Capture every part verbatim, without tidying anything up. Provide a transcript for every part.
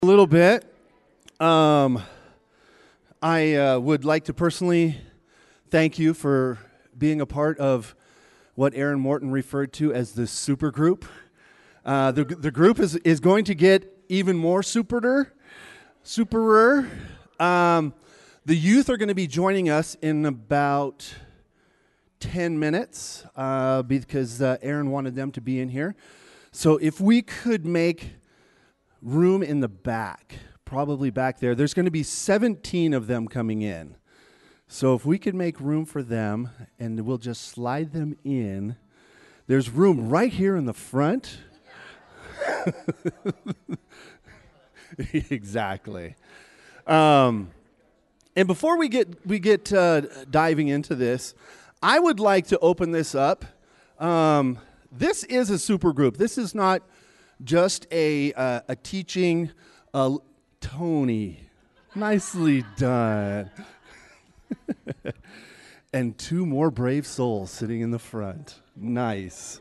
A little bit. Um, I uh, would like to personally thank you for being a part of what Aaron Morton referred to as the super group. Uh, the the group is is going to get even more superer, superer. Um, the youth are going to be joining us in about ten minutes uh, because uh, Aaron wanted them to be in here. So if we could make room in the back, probably back there. There's going to be seventeen of them coming in. So if we could make room for them, and we'll just slide them in. There's room right here in the front. Exactly. Um, and before we get we get uh, diving into this, I would like to open this up. Um, this is a super group. This is not just a uh, a teaching, uh, Tony, nicely done. And two more brave souls sitting in the front. Nice.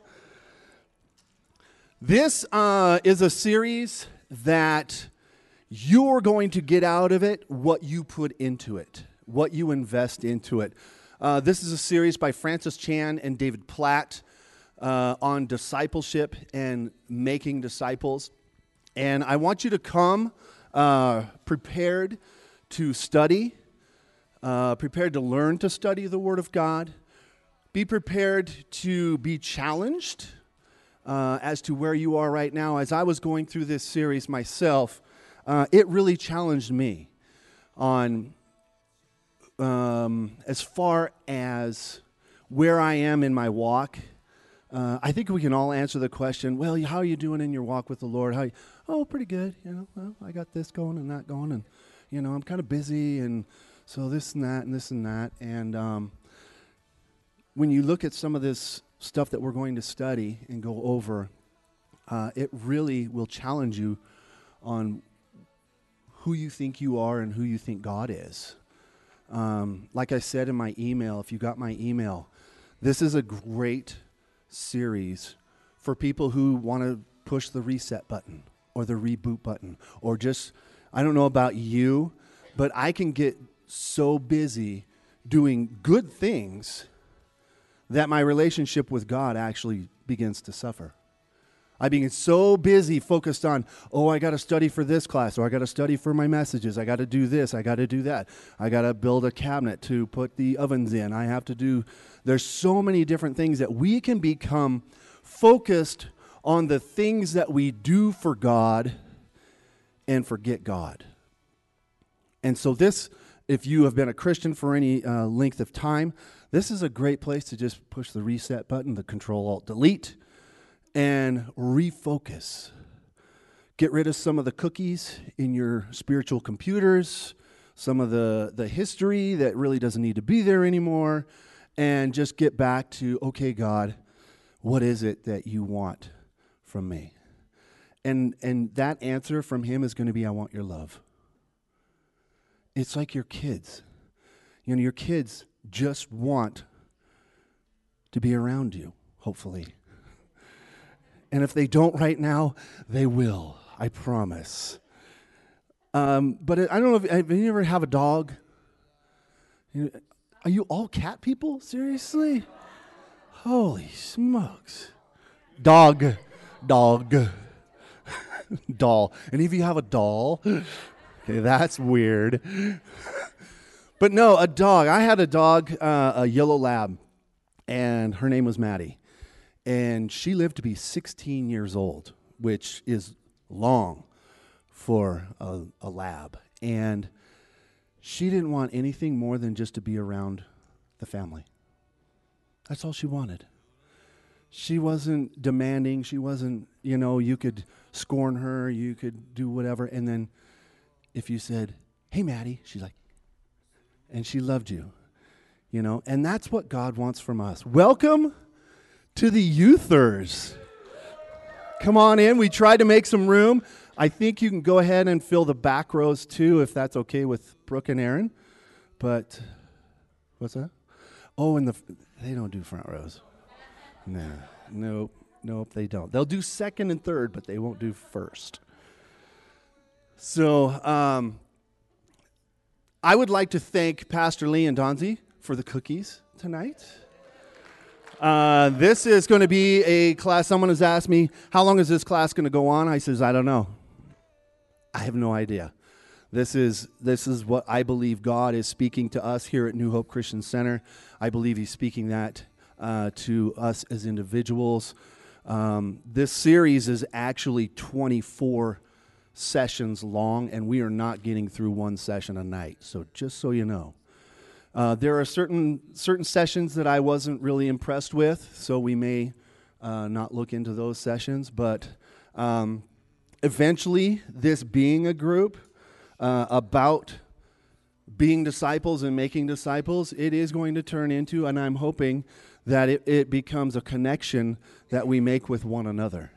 This uh, is a series that you're going to get out of it what you put into it, what you invest into it. Uh, this is a series by Francis Chan and David Platt. Uh, on discipleship and making disciples. And I want you to come uh, prepared to study, uh, prepared to learn to study the Word of God. Be prepared to be challenged uh, as to where you are right now. As I was going through this series myself, uh, it really challenged me on um, as far as where I am in my walk. Uh, I think we can all answer the question, well, how are you doing in your walk with the Lord? How you, oh, pretty good. You know, well, I got this going and that going, and, you know, I'm kind of busy, and so this and that and this and that. And um, when you look at some of this stuff that we're going to study and go over, uh, it really will challenge you on who you think you are and who you think God is. Um, like I said in my email, if you got my email, this is a great series for people who want to push the reset button or the reboot button, or just, I don't know about you, but I can get so busy doing good things that my relationship with God actually begins to suffer. I begin so busy focused on, oh, I got to study for this class, or I got to study for my messages. I got to do this. I got to do that. I got to build a cabinet to put the ovens in. I have to do, there's so many different things that we can become focused on the things that we do for God and forget God. And so this, if you have been a Christian for any uh, length of time, this is a great place to just push the reset button, the Control-Alt-Delete, and refocus. Get rid of some of the cookies in your spiritual computers, some of the, the history that really doesn't need to be there anymore, and just get back to, okay, God, what is it that you want from me? And and that answer from him is going to be, I want your love. It's like your kids. You know, your kids just want to be around you, hopefully. And if they don't right now, they will. I promise. Um, but I don't know if have you ever have a dog. You know, are you all cat people? Seriously? Holy smokes! Dog, dog, doll. Any of you have a doll? Okay, that's weird. But no, a dog. I had a dog, uh, a yellow lab, and her name was Maddie. And she lived to be sixteen years old, which is long for a, a lab. And she didn't want anything more than just to be around the family. That's all she wanted. She wasn't demanding. She wasn't, you know, you could scorn her, you could do whatever. And then if you said, hey, Maddie, she's like, and she loved you, you know. And that's what God wants from us. Welcome to the youthers. Come on in. We tried to make some room. I think you can go ahead and fill the back rows too, if that's okay with Brooke and Aaron. But what's that? Oh, and the they don't do front rows. No, nope, nope, they don't. They'll do second and third, but they won't do first. So um, I would like to thank Pastor Lee and Donzie for the cookies tonight. Uh, this is going to be a class. Someone has asked me, how long is this class going to go on? I says, I don't know. I have no idea. This is this is what I believe God is speaking to us here at New Hope Christian Center. I believe He's speaking that uh, to us as individuals. Um, this series is actually twenty-four sessions long, and we are not getting through one session a night. So just so you know. Uh, there are certain certain sessions that I wasn't really impressed with, so we may uh, not look into those sessions. But um, eventually, this being a group uh, about being disciples and making disciples, it is going to turn into, and I'm hoping that it, it becomes a connection that we make with one another.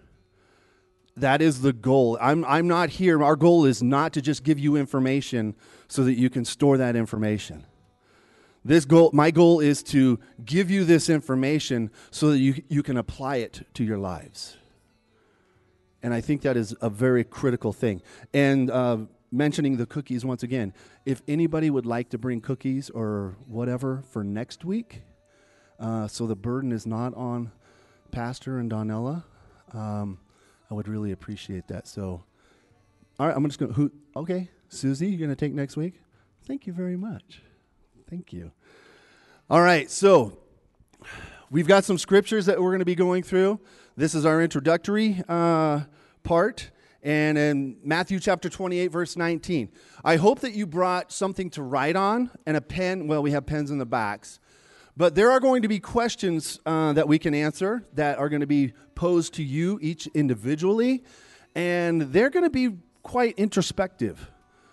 That is the goal. I'm I'm not here. Our goal is not to just give you information so that you can store that information. This goal, my goal is to give you this information so that you, you can apply it to your lives. And I think that is a very critical thing. And uh, mentioning the cookies once again, if anybody would like to bring cookies or whatever for next week, uh, so the burden is not on Pastor and Donella, um, I would really appreciate that. So, all right, I'm just going to, who, okay, Susie, you're going to take next week? Thank you very much. Thank you. All right, so we've got some scriptures that we're going to be going through. This is our introductory uh, part, and in Matthew chapter twenty-eight, verse nineteen. I hope that you brought something to write on and a pen. Well, we have pens in the backs. But there are going to be questions uh, that we can answer that are going to be posed to you each individually, and they're going to be quite introspective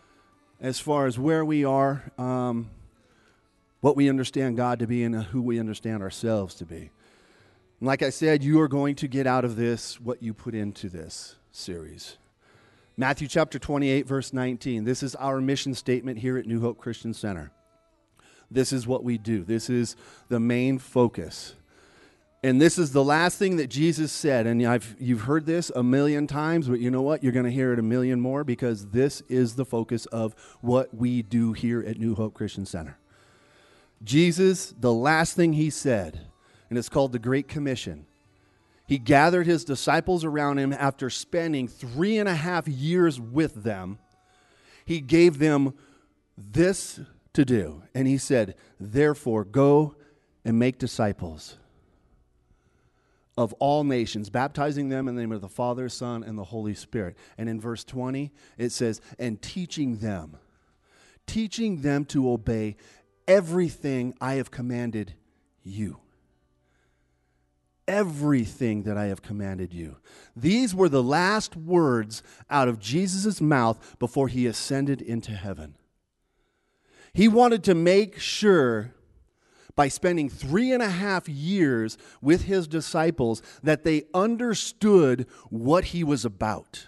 as far as where we are, um, what we understand God to be, and who we understand ourselves to be. And like I said, you are going to get out of this what you put into this series. Matthew chapter twenty-eight, verse nineteen. This is our mission statement here at New Hope Christian Center. This is what we do. This is the main focus. And this is the last thing that Jesus said. And I've, you've heard this a million times, but you know what? You're going to hear it a million more because this is the focus of what we do here at New Hope Christian Center. Jesus, the last thing he said, and it's called the Great Commission. He gathered his disciples around him after spending three and a half years with them. He gave them this to do. And he said, therefore, go and make disciples of all nations, baptizing them in the name of the Father, Son, and the Holy Spirit. And in verse twenty, it says, and teaching them, teaching them to obey everything I have commanded you. Everything that I have commanded you. These were the last words out of Jesus' mouth before he ascended into heaven. He wanted to make sure by spending three and a half years with his disciples that they understood what he was about.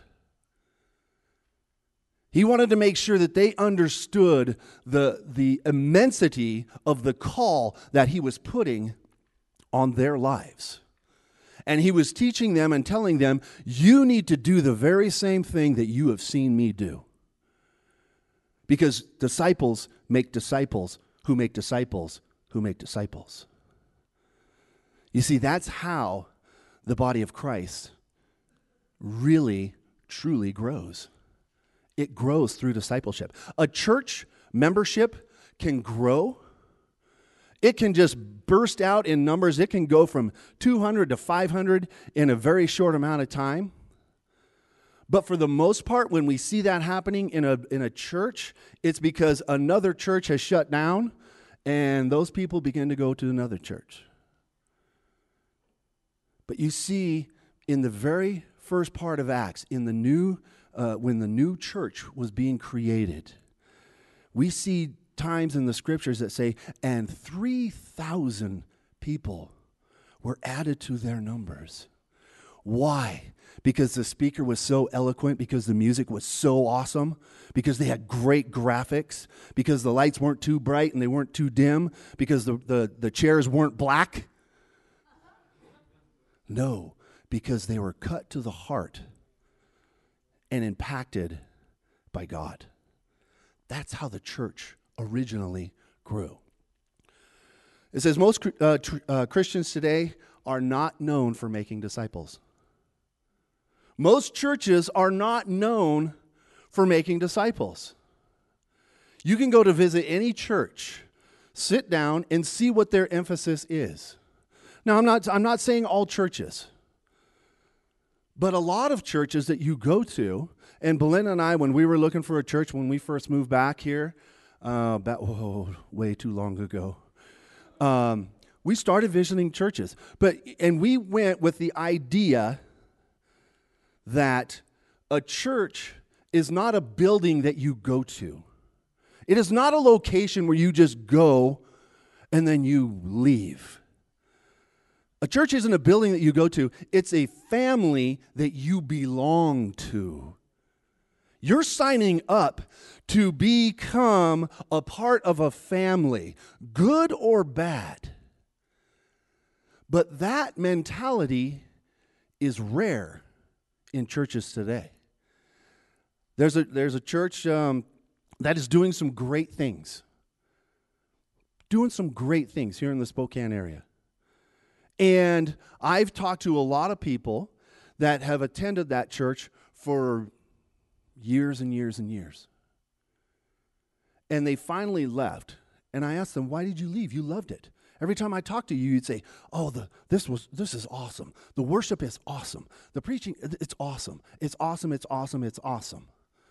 He wanted to make sure that they understood the, the immensity of the call that he was putting on their lives. And he was teaching them and telling them, you need to do the very same thing that you have seen me do. Because disciples make disciples who make disciples who make disciples. You see, that's how the body of Christ really, truly grows. It grows through discipleship. A church membership can grow. It can just burst out in numbers. It can go from two hundred to five hundred in a very short amount of time. But for the most part, when we see that happening in a in a church, it's because another church has shut down, and those people begin to go to another church. But you see, in the very first part of Acts, in the new uh, when the new church was being created, we see times in the scriptures that say, and three thousand people were added to their numbers. Why? Because the speaker was so eloquent, because the music was so awesome, because they had great graphics, because the lights weren't too bright and they weren't too dim, because the, the, the chairs weren't black. No, because they were cut to the heart and impacted by God. That's how the church originally grew. It says most uh, tr- uh, Christians today are not known for making disciples. Most churches are not known for making disciples. You can go to visit any church, sit down, and see what their emphasis is. Now, I'm not, I'm not saying all churches, but a lot of churches that you go to, and Belinda and I, when we were looking for a church when we first moved back here, uh, about, oh, way too long ago, um, we started visiting churches. But and we went with the idea that a church is not a building that you go to. It is not a location where you just go and then you leave. A church isn't a building that you go to. It's a family that you belong to. You're signing up to become a part of a family, good or bad. But that mentality is rare in churches today. There's a, there's a church um, that is doing some great things. Doing some great things here in the Spokane area. And I've talked to a lot of people that have attended that church for years and years and years. And they finally left. And I asked them, why did you leave? You loved it. Every time I talked to you, you'd say, oh, the, this was this is awesome. The worship is awesome. The preaching, it's awesome. It's awesome, it's awesome, it's awesome.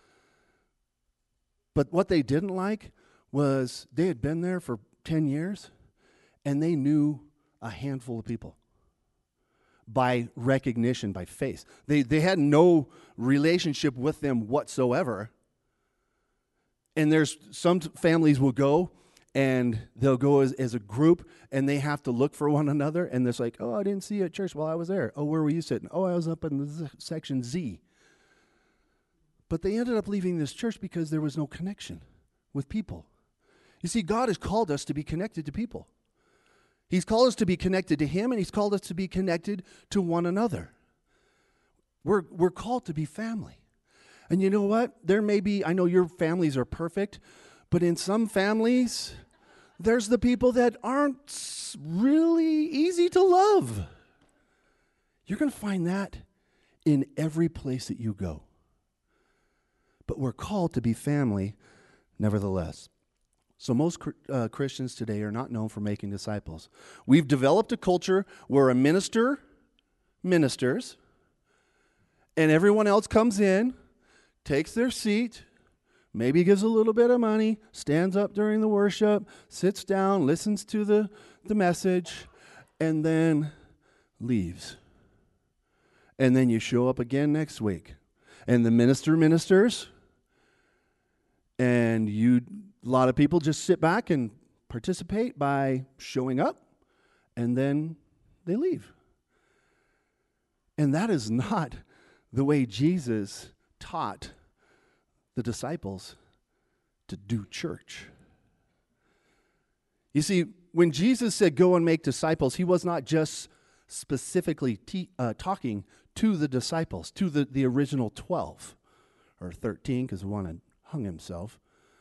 But what they didn't like was they had been there for ten years, and they knew a handful of people by recognition, by face. They, they had no relationship with them whatsoever. And there's some t- families will go, and they'll go as, as a group, and they have to look for one another, and it's like, oh, I didn't see you at church while I was there. Oh, where were you sitting? Oh, I was up in the z- section Z. But they ended up leaving this church because there was no connection with people. You see, God has called us to be connected to people. He's called us to be connected to Him, and He's called us to be connected to one another. We're, we're called to be family. And you know what? There may be, I know your families are perfect, but in some families, there's the people that aren't really easy to love. You're going to find that in every place that you go. But we're called to be family nevertheless. So most uh, Christians today are not known for making disciples. We've developed a culture where a minister ministers, and everyone else comes in, takes their seat, maybe gives a little bit of money, stands up during the worship, sits down, listens to the, the message, and then leaves. And then you show up again next week. And the minister ministers, and you, a lot of people just sit back and participate by showing up, and then they leave. And that is not the way Jesus taught the disciples to do church. You see, when Jesus said, go and make disciples, he was not just specifically te- uh, talking to the disciples, to the, the original twelve, or thirteen, because one had hung himself.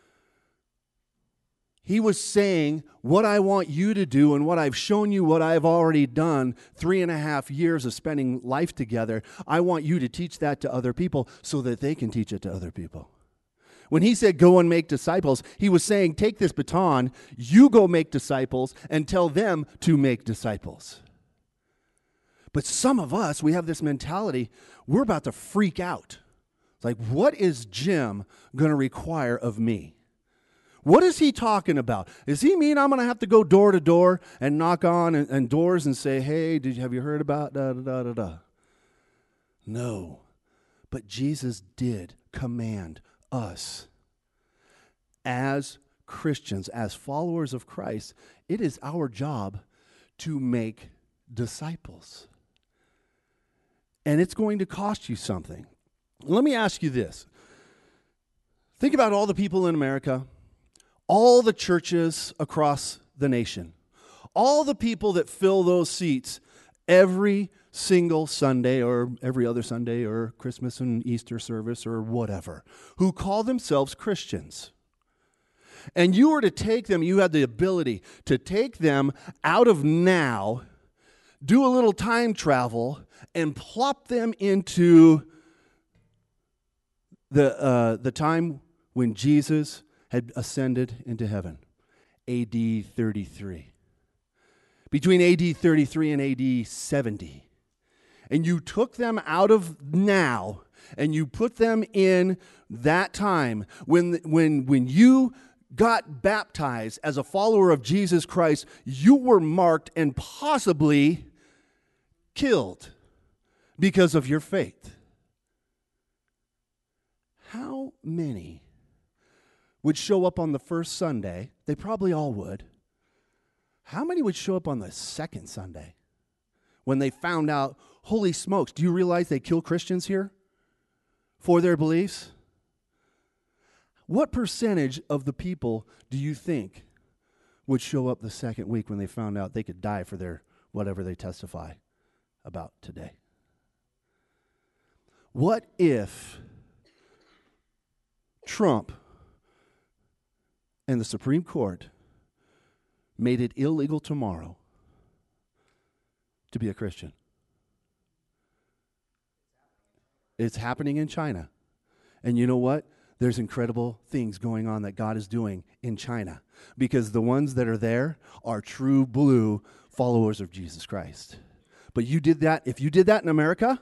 He was saying, what I want you to do and what I've shown you, what I've already done, three and a half years of spending life together, I want you to teach that to other people so that they can teach it to other people. When he said, go and make disciples, he was saying, take this baton, you go make disciples, and tell them to make disciples. But some of us, we have this mentality, we're about to freak out. It's like, what is Jim going to require of me? What is he talking about? Does he mean I'm going to have to go door to door and knock on and, and doors and say, hey, did you, have you heard about da da da da da? No. But Jesus did command us as Christians, as followers of Christ, it is our job to make disciples. And it's going to cost you something. Let me ask you this. Think about all the people in America, all the churches across the nation, all the people that fill those seats every single Sunday or every other Sunday or Christmas and Easter service or whatever, who call themselves Christians. And you were to take them, you had the ability to take them out of now, do a little time travel, and plop them into the, uh, the time when Jesus had ascended into heaven, A D thirty-three. Between A D thirty-three and A D seventy. And you took them out of now, and you put them in that time when, when, when you got baptized as a follower of Jesus Christ, you were marked and possibly killed because of your faith. How many would show up on the first Sunday? They probably all would. How many would show up on the second Sunday when they found out, holy smokes, do you realize they kill Christians here for their beliefs? What percentage of the people do you think would show up the second week when they found out they could die for their whatever they testify about today? What if Trump and the Supreme Court made it illegal tomorrow to be a Christian? It's happening in China. And you know what? There's incredible things going on that God is doing in China because the ones that are there are true blue followers of Jesus Christ. But you did that, if you did that in America,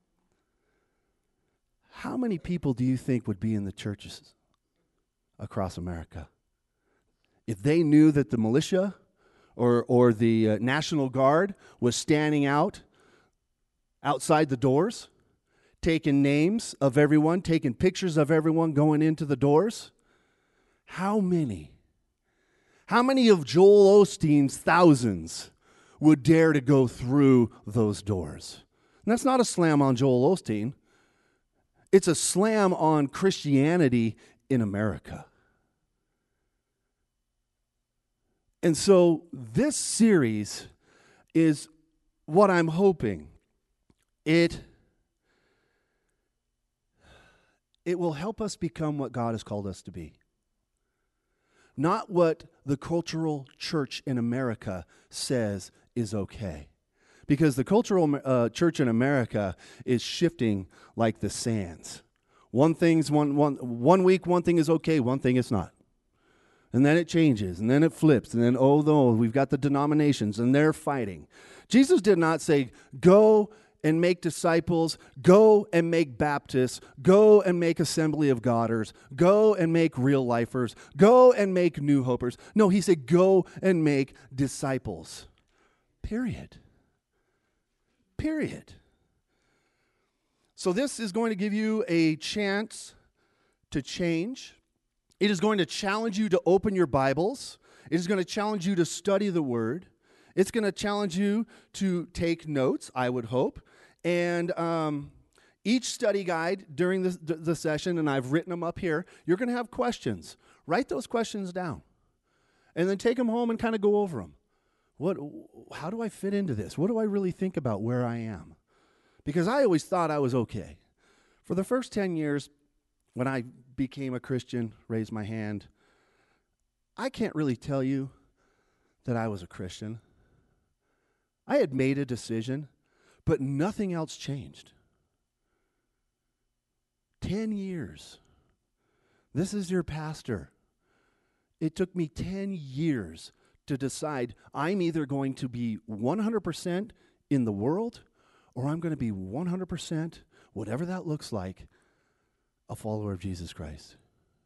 how many people do you think would be in the churches across America? If they knew that the militia or, or the uh, National Guard was standing out outside the doors, taking names of everyone, taking pictures of everyone going into the doors, how many? How many of Joel Osteen's thousands would dare to go through those doors? And that's not a slam on Joel Osteen. It's a slam on Christianity in America. And so this series is what I'm hoping. It, it will help us become what God has called us to be. Not what the cultural church in America says is okay. Because the cultural uh, church in America is shifting like the sands. One thing's one, one, one week, one thing is okay, one thing is not. And then it changes, and then it flips, and then, oh, no, we've got the denominations, and they're fighting. Jesus did not say, go and make disciples, go and make Baptists, go and make Assembly of Godders, go and make real lifers, go and make New Hopers. No, he said, go and make disciples. Period. Period. So this is going to give you a chance to change. It is going to challenge you to open your Bibles. It is going to challenge you to study the Word. It's going to challenge you to take notes, I would hope. And um, each study guide during the, the session, and I've written them up here, you're going to have questions. Write those questions down. And then take them home and kind of go over them. What? How do I fit into this? What do I really think about where I am? Because I always thought I was okay. For the first ten years, when I became a Christian, raised my hand, I can't really tell you that I was a Christian. I had made a decision, but nothing else changed. Ten years. This is your pastor. It took me ten years to decide I'm either going to be one hundred percent in the world or I'm going to be one hundred percent, whatever that looks like, a follower of Jesus Christ.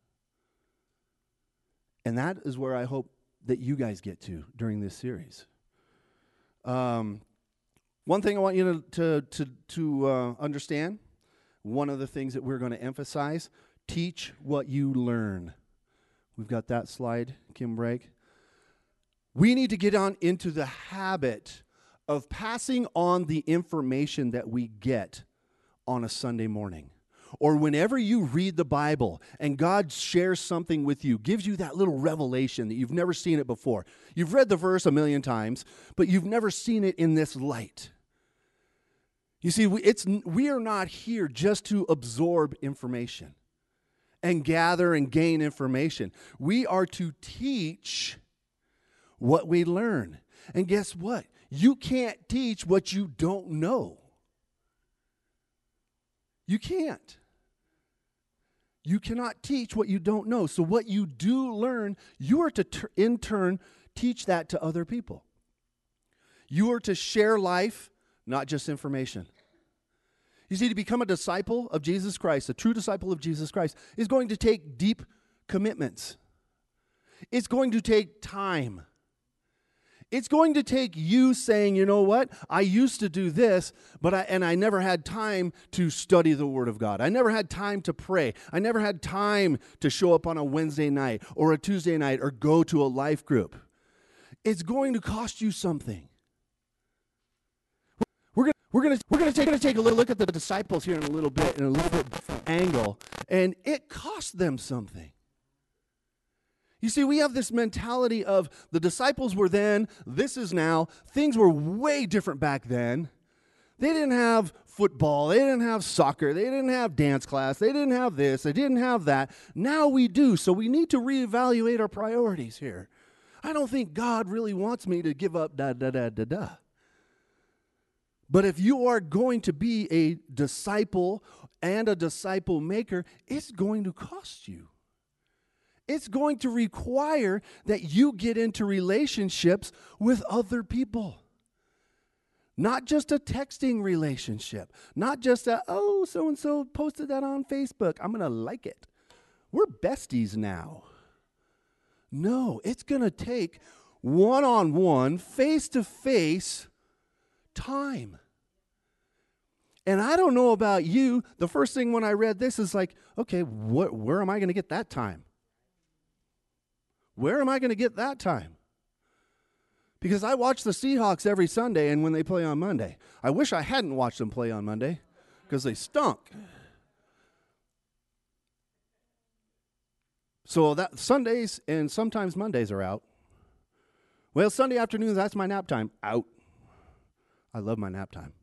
And that is where I hope that you guys get to during this series. Um, one thing I want you to, to, to, to uh, understand, one of the things that we're going to emphasize, teach what you learn. We've got that slide, Kim Bragg. We need to get on into the habit of passing on the information that we get on a Sunday morning. Or whenever you read the Bible and God shares something with you, gives you that little revelation that you've never seen it before. You've read the verse a million times, but you've never seen it in this light. You see, we, it's, we are not here just to absorb information and gather and gain information. We are to teach what we learn. And guess what? You can't teach what you don't know. You can't. You cannot teach what you don't know. So what you do learn, you are to ter- in turn teach that to other people. You are to share life, not just information. You see, to become a disciple of Jesus Christ, a true disciple of Jesus Christ, is going to take deep commitments. It's going to take time. It's going to take you saying, you know what, I used to do this, but I, and I never had time to study the Word of God. I never had time to pray. I never had time to show up on a Wednesday night or a Tuesday night or go to a life group. It's going to cost you something. We're going we're going to we're going to take going to take a little look at the disciples here in a little bit, in a little bit different angle, and it cost them something. You see, we have this mentality of the disciples were then, this is now. Things were way different back then. They didn't have football. They didn't have soccer. They didn't have dance class. They didn't have this. They didn't have that. Now we do. So we need to reevaluate our priorities here. I don't think God really wants me to give up da da da da da. But if you are going to be a disciple and a disciple maker, it's going to cost you. It's going to require that you get into relationships with other people. Not just a texting relationship. Not just a, oh, so-and-so posted that on Facebook. I'm going to like it. We're besties now. No, it's going to take one-on-one, face-to-face time. And I don't know about you. The first thing when I read this is like, okay, wh- where am I going to get that time? Where am I going to get that time? Because I watch the Seahawks every Sunday and when they play on Monday. I wish I hadn't watched them play on Monday because they stunk. So that Sundays and sometimes Mondays are out. Well, Sunday afternoons, that's my nap time. Out. I love my nap time.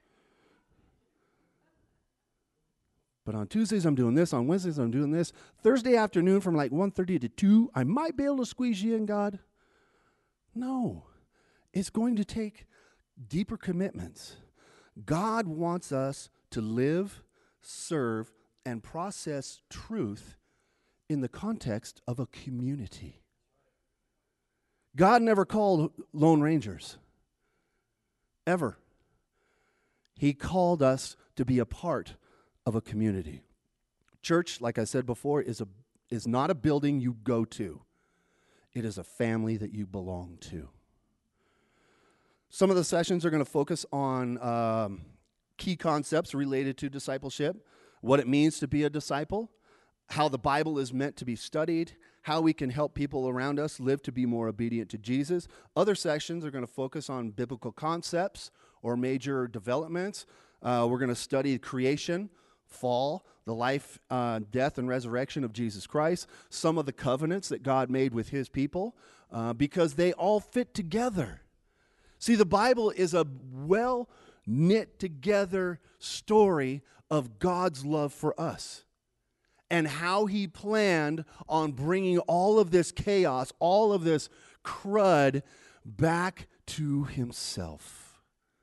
But on Tuesdays, I'm doing this. On Wednesdays, I'm doing this. Thursday afternoon from like one thirty to two, I might be able to squeeze you in, God. No. It's going to take deeper commitments. God wants us to live, serve, and process truth in the context of a community. God never called Lone Rangers. Ever. He called us to be a part of a community. Church, like I said before, is a is not a building you go to. It is a family that you belong to. Some of the sessions are going to focus on um, key concepts related to discipleship, what it means to be a disciple, how the Bible is meant to be studied, how we can help people around us live to be more obedient to Jesus. Other sessions are going to focus on biblical concepts or major developments. Uh, we're going to study creation, fall, the life, uh, death, and resurrection of Jesus Christ, some of the covenants that God made with his people, uh, because they all fit together. See, the Bible is a well-knit together story of God's love for us and how he planned on bringing all of this chaos, all of this crud back to himself.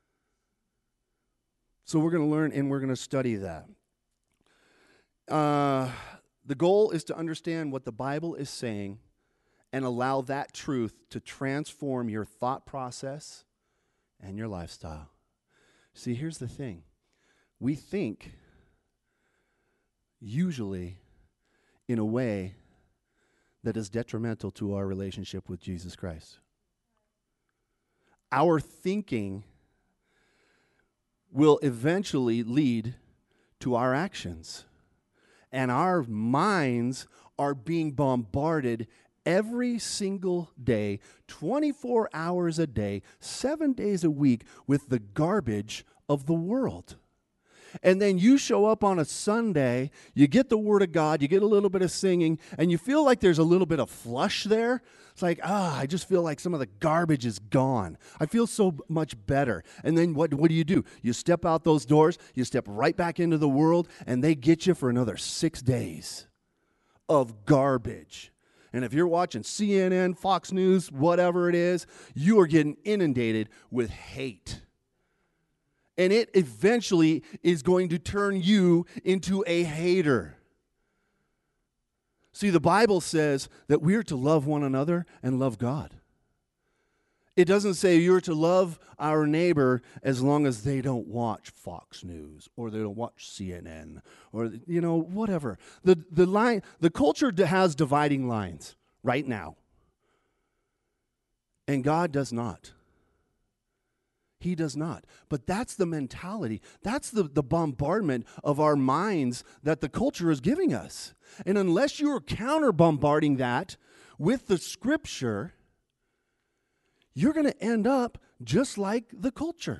So we're going to learn and we're going to study that. Uh, the goal is to understand what the Bible is saying and allow that truth to transform your thought process and your lifestyle. See, here's the thing. We think usually in a way that is detrimental to our relationship with Jesus Christ. Our thinking will eventually lead to our actions. And our minds are being bombarded every single day, twenty-four hours a day, seven days a week with the garbage of the world. And then you show up on a Sunday, you get the Word of God, you get a little bit of singing, and you feel like there's a little bit of flush there. It's like, ah, I just feel like some of the garbage is gone. I feel so much better. And then what, what do you do? You step out those doors, you step right back into the world, and they get you for another six days of garbage. And if you're watching C N N, Fox News, whatever it is, you are getting inundated with hate. And it eventually is going to turn you into a hater. See, the Bible says that we're to love one another and love God. It doesn't say you're to love our neighbor as long as they don't watch Fox News or they don't watch C N N or, you know, whatever. The, the, line, the culture has dividing lines right now. And God does not. He does not. But that's the mentality. That's the, the bombardment of our minds that the culture is giving us. And unless you're counter-bombarding that with the Scripture, you're going to end up just like the culture.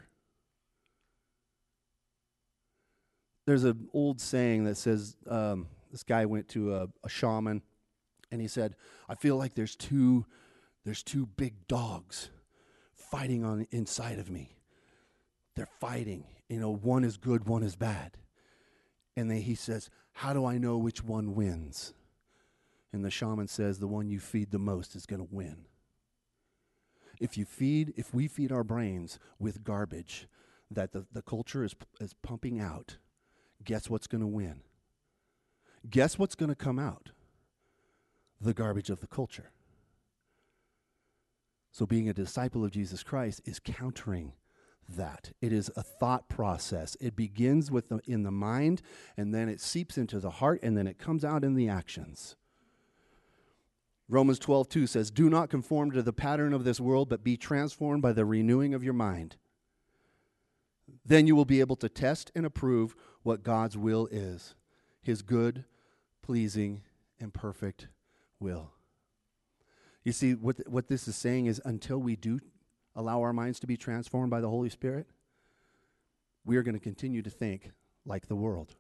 There's an old saying that says, um, this guy went to a, a shaman, and he said, I feel like there's two, there's two big dogs fighting on inside of me. They're fighting. You know, one is good, one is bad. And then he says, how do I know which one wins? And the shaman says, the one you feed the most is going to win. If you feed, if we feed our brains with garbage that the, the culture is, is pumping out, guess what's going to win? Guess what's going to come out? The garbage of the culture. So being a disciple of Jesus Christ is countering that. It is a thought process. It begins with the, in the mind, and then it seeps into the heart, and then it comes out in the actions. Romans twelve two says, do not conform to the pattern of this world, but be transformed by the renewing of your mind. Then you will be able to test and approve what God's will is, his good, pleasing, and perfect will. You see, what, what this is saying is until we do allow our minds to be transformed by the Holy Spirit, we are going to continue to think like the world.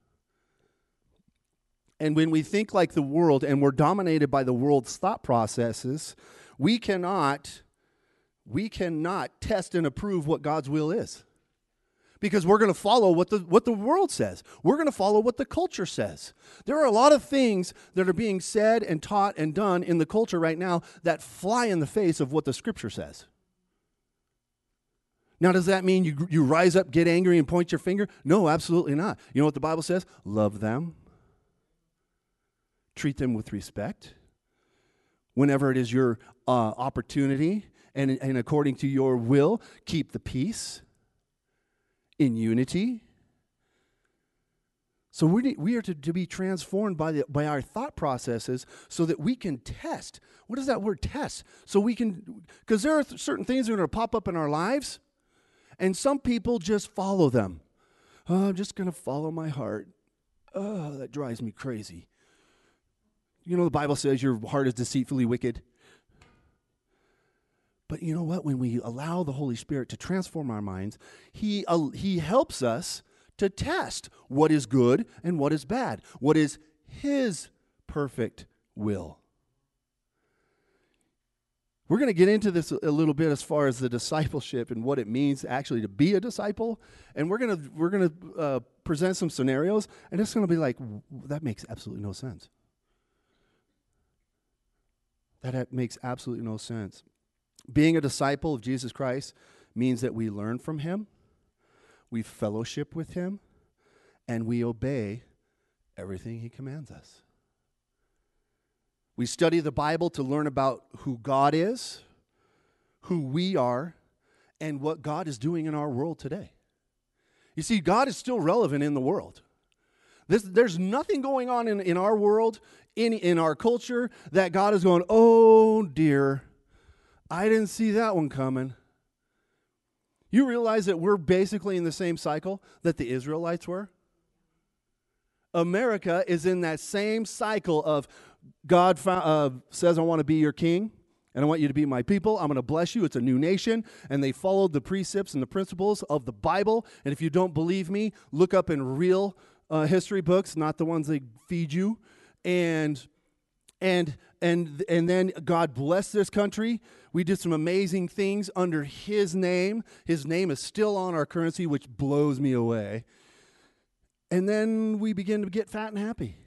And when we think like the world and we're dominated by the world's thought processes, we cannot, we cannot test and approve what God's will is. Because we're going to follow what the what the world says. We're going to follow what the culture says. There are a lot of things that are being said and taught and done in the culture right now that fly in the face of what the Scripture says. Now, does that mean you, you rise up, get angry, and point your finger? No, absolutely not. You know what the Bible says? Love them. Treat them with respect. Whenever it is your uh, opportunity and, and according to your will, keep the peace. In unity. So we we are to, to be transformed by the, by our thought processes so that we can test. What is that word, test? So we can, because there are th- certain things that are going to pop up in our lives, and some people just follow them. Oh, I'm just going to follow my heart. Oh, that drives me crazy. You know, the Bible says your heart is deceitfully wicked. But you know what? When we allow the Holy Spirit to transform our minds, He uh, He helps us to test what is good and what is bad, what is His perfect will. We're going to get into this a little bit as far as the discipleship and what it means actually to be a disciple, and we're going to we're going to uh, present some scenarios, and it's going to be like, that makes absolutely no sense. That makes absolutely no sense. Being a disciple of Jesus Christ means that we learn from Him, we fellowship with Him, and we obey everything He commands us. We study the Bible to learn about who God is, who we are, and what God is doing in our world today. You see, God is still relevant in the world. This, there's nothing going on in, in our world, in, in our culture, that God is going, oh dear, I didn't see that one coming. You realize that we're basically in the same cycle that the Israelites were? America is in that same cycle of God uh, says, I want to be your king. and I want you to be my people. I'm going to bless you. It's a new nation. And they followed the precepts and the principles of the Bible. And if you don't believe me, look up in real uh, history books, not the ones they feed you. And and and and then God blessed this country. We did some amazing things under his name. His name is still on our currency, which blows me away. And then we begin to get fat and happy.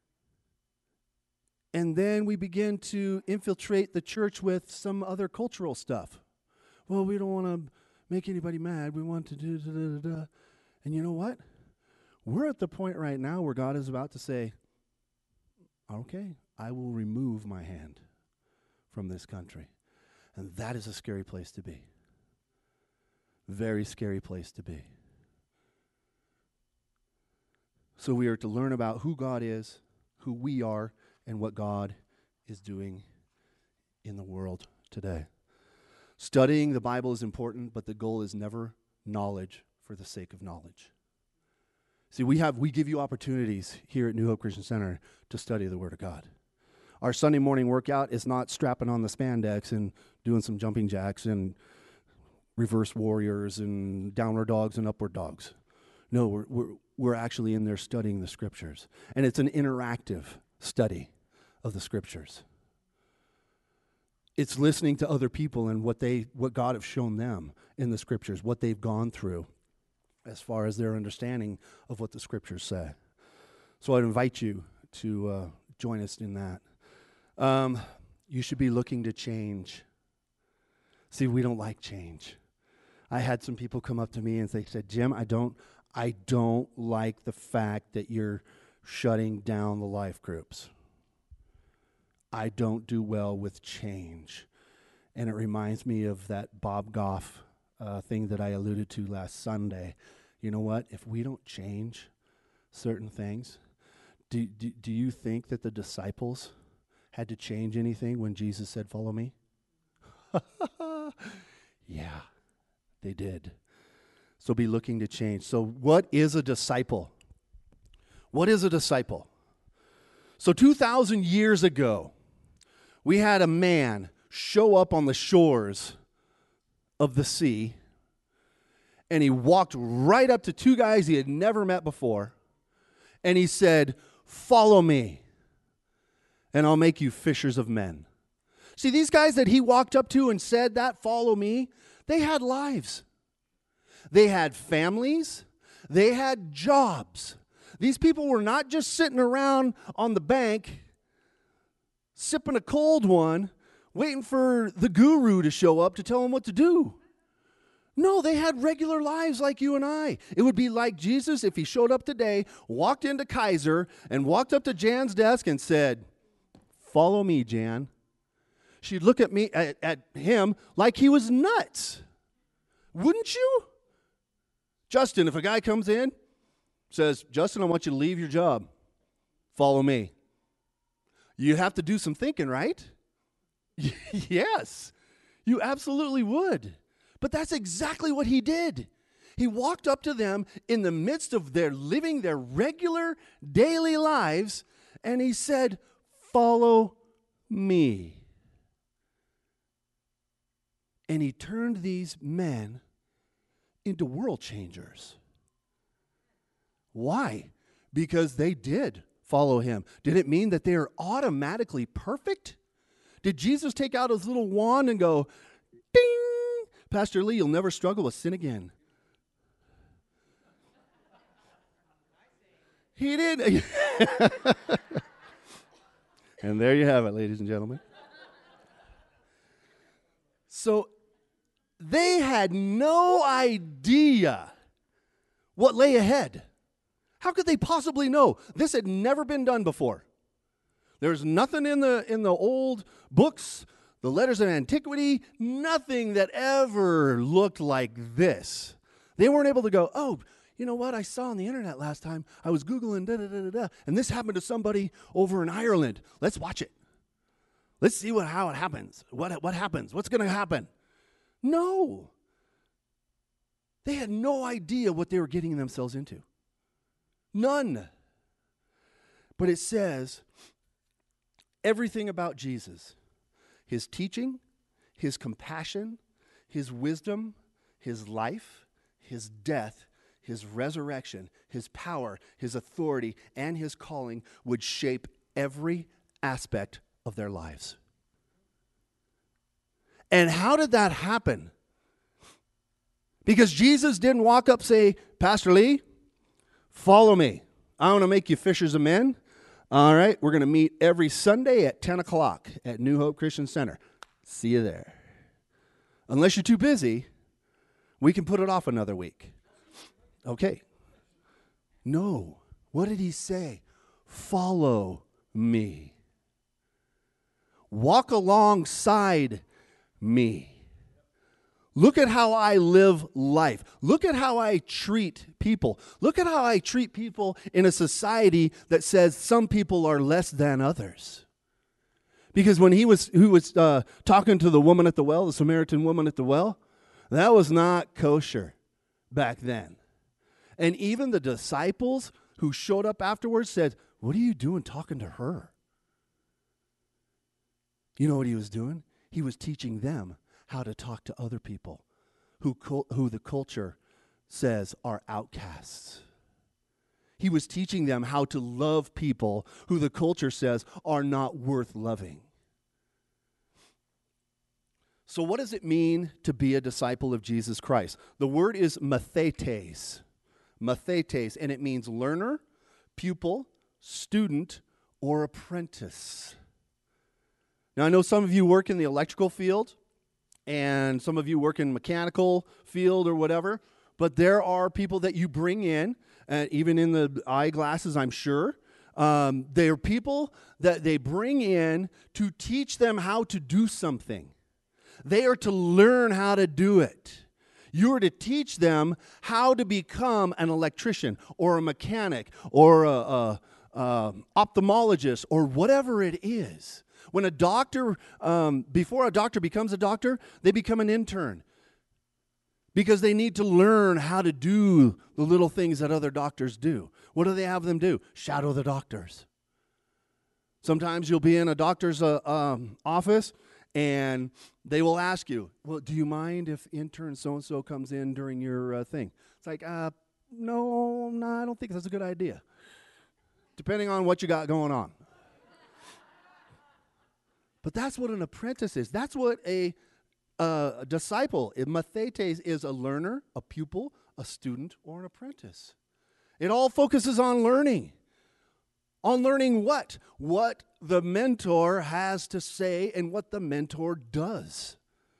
And then we begin to infiltrate the church with some other cultural stuff. Well, we don't want to make anybody mad. We want to do da, da, da, da. And you know what? We're at the point right now where God is about to say, okay, I will remove my hand from this country. And that is a scary place to be. Very scary place to be. So we are to learn about who God is, who we are, and what God is doing in the world today. Studying the Bible is important, but the goal is never knowledge for the sake of knowledge. See, we have we give you opportunities here at New Hope Christian Center to study the Word of God. Our Sunday morning workout is not strapping on the spandex and doing some jumping jacks and reverse warriors and downward dogs and upward dogs. No, we're we're we're actually in there studying the Scriptures. And it's an interactive study of the Scriptures. It's listening to other people and what they what God have shown them in the Scriptures, what they've gone through as far as their understanding of what the Scriptures say. So I'd invite you to uh, join us in that. Um, you should be looking to change. See, we don't like change. I had some people come up to me and they said, Jim, I don't I don't like the fact that you're shutting down the life groups. I don't do well with change. And it reminds me of that Bob Goff uh, thing that I alluded to last Sunday. You know what? If we don't change certain things, do, do, do you think that the disciples had to change anything when Jesus said, follow me? Yeah, they did. So be looking to change. So what is a disciple? What is a disciple? So two thousand years ago, we had a man show up on the shores of the sea, and he walked right up to two guys he had never met before, and he said, follow me, and I'll make you fishers of men. See, these guys that he walked up to and said that, follow me, they had lives. They had families. They had jobs. These people were not just sitting around on the bank, sipping a cold one, waiting for the guru to show up to tell them what to do. No, they had regular lives like you and I. It would be like Jesus if he showed up today, walked into Kaiser, and walked up to Jan's desk and said, follow me, Jan. She'd look at me, at, at him, like he was nuts. Wouldn't you? Justin, if a guy comes in, says, Justin, I want you to leave your job. Follow me. You have to do some thinking, right? Yes, you absolutely would. But that's exactly what he did. He walked up to them in the midst of their living their regular daily lives, and he said, follow me. And he turned these men into world changers. Why? Because they did follow him. Did it mean that they are automatically perfect? Did Jesus take out his little wand and go, ding, Pastor Lee, you'll never struggle with sin again? He did. And there you have it, ladies and gentlemen. So they had no idea what lay ahead. How could they possibly know? This had never been done before. There's nothing in the in the old books, the letters of antiquity, nothing that ever looked like this. They weren't able to go, oh, you know what? I saw on the internet last time. I was Googling, da da da da da, and this happened to somebody over in Ireland. Let's watch it. Let's see what how it happens. What what happens? What's going to happen? No. They had no idea what they were getting themselves into. None. But it says everything about Jesus, his teaching, his compassion, his wisdom, his life, his death, his resurrection, his power, his authority, and his calling would shape every aspect of their lives. And how did that happen? Because Jesus didn't walk up and say, Pastor Lee, follow me. I want to make you fishers of men. All right, we're going to meet every Sunday at ten o'clock at New Hope Christian Center. See you there. Unless you're too busy, we can put it off another week. Okay. No. What did he say? Follow me. Walk alongside me. Look at how I live life. Look at how I treat people. Look at how I treat people in a society that says some people are less than others. Because when he was, who was uh, talking to the woman at the well, the Samaritan woman at the well, that was not kosher back then. And even the disciples who showed up afterwards said, what are you doing talking to her? You know what he was doing? He was teaching them how to talk to other people who who the culture says are outcasts. He was teaching them how to love people who the culture says are not worth loving. So what does it mean to be a disciple of Jesus Christ? The word is mathetes. Mathetes, and it means learner, pupil, student, or apprentice. Now I know some of you work in the electrical field, and some of you work in mechanical field or whatever, but there are people that you bring in, uh, even in the eyeglasses, I'm sure. Um, they are people that they bring in to teach them how to do something. They are to learn how to do it. You are to teach them how to become an electrician or a mechanic or a, a, a ophthalmologist or whatever it is. When a doctor, um, before a doctor becomes a doctor, they become an intern because they need to learn how to do the little things that other doctors do. What do they have them do? Shadow the doctors. Sometimes you'll be in a doctor's uh, um, office and they will ask you, well, do you mind if intern so-and-so comes in during your uh, thing? It's like, uh, no, no, I don't think that's a good idea. Depending on what you got going on. But that's what an apprentice is. That's what a, uh, a disciple, a mathetes, is: a learner, a pupil, a student, or an apprentice. It all focuses on learning. On learning what? What the mentor has to say and what the mentor does.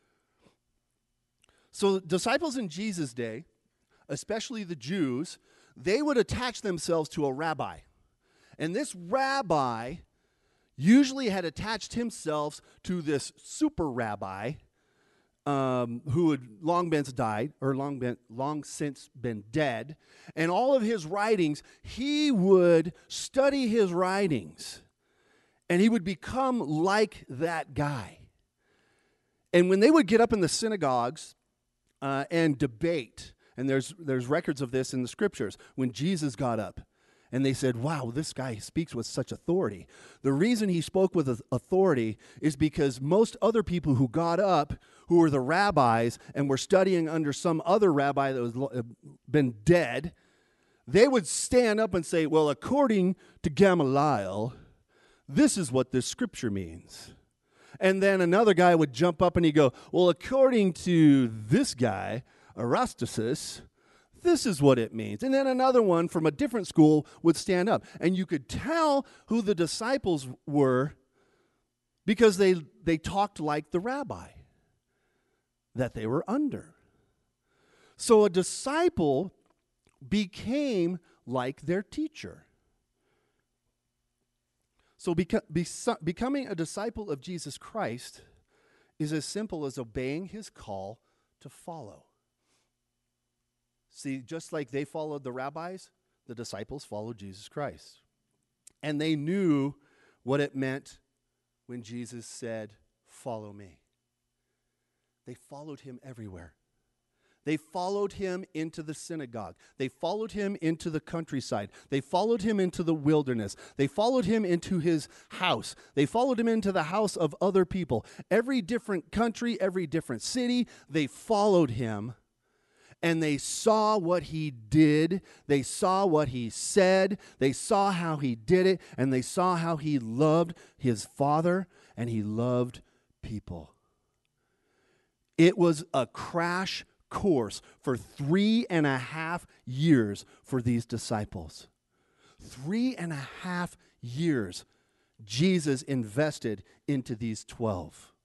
So disciples in Jesus' day, especially the Jews, they would attach themselves to a rabbi. And this rabbi usually had attached himself to this super rabbi um, who had long been died, or long been long since been dead. And all of his writings, he would study his writings, and he would become like that guy. And when they would get up in the synagogues uh, and debate, and there's there's records of this in the scriptures, when Jesus got up, and they said, wow, this guy speaks with such authority. The reason he spoke with authority is because most other people who got up, who were the rabbis and were studying under some other rabbi that was been dead, they would stand up and say, well, according to Gamaliel, this is what this scripture means. And then another guy would jump up and he'd go, well, according to this guy, Erastus, this is what it means. And then another one from a different school would stand up. And you could tell who the disciples were because they, they talked like the rabbi that they were under. So a disciple became like their teacher. So beca- be- becoming a disciple of Jesus Christ is as simple as obeying his call to follow. See, just like they followed the rabbis, the disciples followed Jesus Christ. And they knew what it meant when Jesus said, follow me. They followed him everywhere. They followed him into the synagogue. They followed him into the countryside. They followed him into the wilderness. They followed him into his house. They followed him into the house of other people. Every different country, every different city, they followed him. And they saw what he did. They saw what he said. They saw how he did it. And they saw how he loved his Father and he loved people. It was a crash course for three and a half years for these disciples. Three and a half years Jesus invested into these twelve.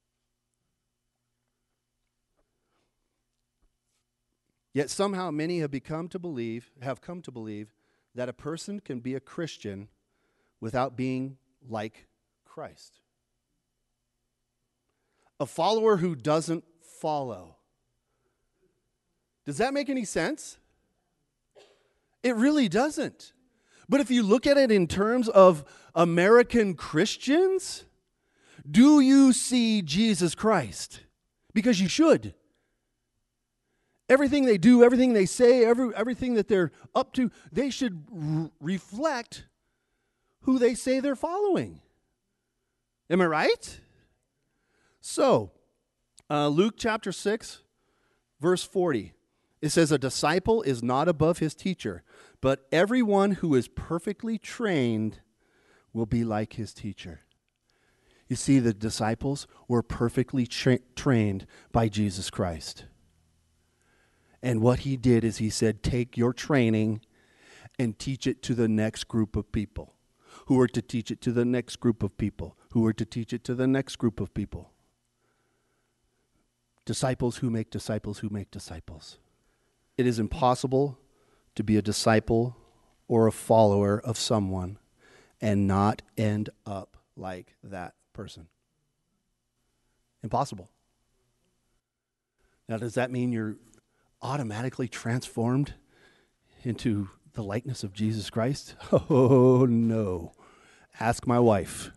Yet somehow many have become to believe, have come to believe, that a person can be a Christian without being like Christ. A follower who doesn't follow. Does that make any sense? It really doesn't. But if you look at it in terms of American Christians, do you see Jesus Christ? Because you should. Everything they do, everything they say, every, everything that they're up to, they should r- reflect who they say they're following. Am I right? So, uh, Luke chapter six, verse forty. It says, a disciple is not above his teacher, but everyone who is perfectly trained will be like his teacher. You see, the disciples were perfectly tra- trained by Jesus Christ. And what he did is he said, take your training and teach it to the next group of people, who are to teach it to the next group of people, who are to teach it to the next group of people. Disciples who make disciples who make disciples. It is impossible to be a disciple or a follower of someone and not end up like that person. Impossible. Now, does that mean you're automatically transformed into the likeness of Jesus Christ? Oh, no. Ask my wife.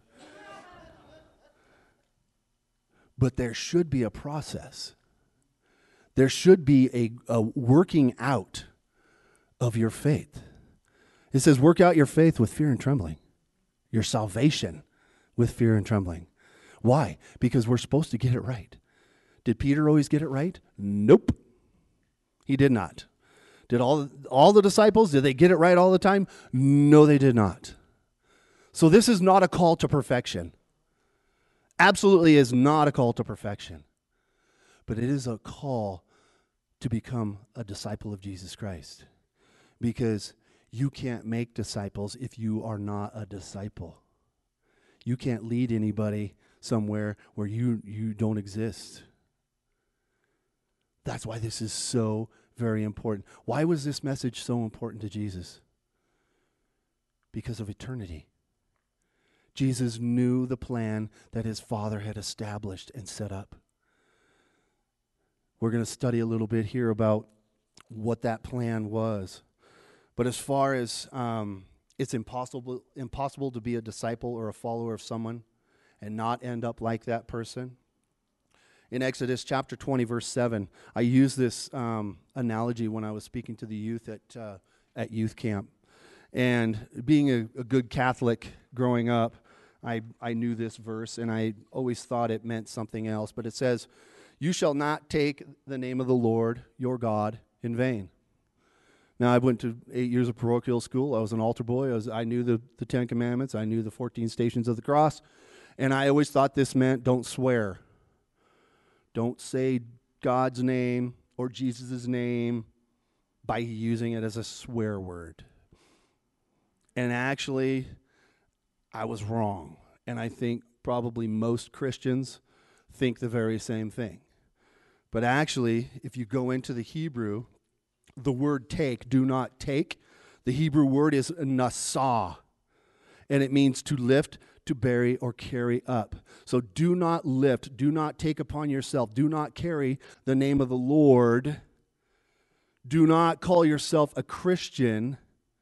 But there should be a process. There should be a, a working out of your faith. It says, work out your faith with fear and trembling. Your salvation with fear and trembling. Why? Because we're supposed to get it right. Did Peter always get it right? Nope. He did not. Did all, all the disciples, did they get it right all the time? No, they did not. So this is not a call to perfection. Absolutely is not a call to perfection. But it is a call to become a disciple of Jesus Christ. Because you can't make disciples if you are not a disciple. You can't lead anybody somewhere where you, you don't exist. That's why this is so very important. Why was this message so important to Jesus? Because of eternity. Jesus knew the plan that his Father had established and set up. We're going to study a little bit here about what that plan was. But as far as um, it's impossible, impossible to be a disciple or a follower of someone and not end up like that person. In Exodus chapter twenty, verse seven, I used this um, analogy when I was speaking to the youth at uh, at youth camp. And being a, a good Catholic growing up, I, I knew this verse, and I always thought it meant something else. But it says, you shall not take the name of the Lord, your God, in vain. Now, I went to eight years of parochial school. I was an altar boy. I, was, I knew the, the Ten Commandments. I knew the fourteen Stations of the Cross. And I always thought this meant don't swear. Don't say God's name or Jesus' name by using it as a swear word. And actually, I was wrong. And I think probably most Christians think the very same thing. But actually, if you go into the Hebrew, the word take, do not take, the Hebrew word is nasah. And it means to lift, to bury, or carry up. So do not lift, do not take upon yourself, do not carry the name of the Lord. Do not call yourself a Christian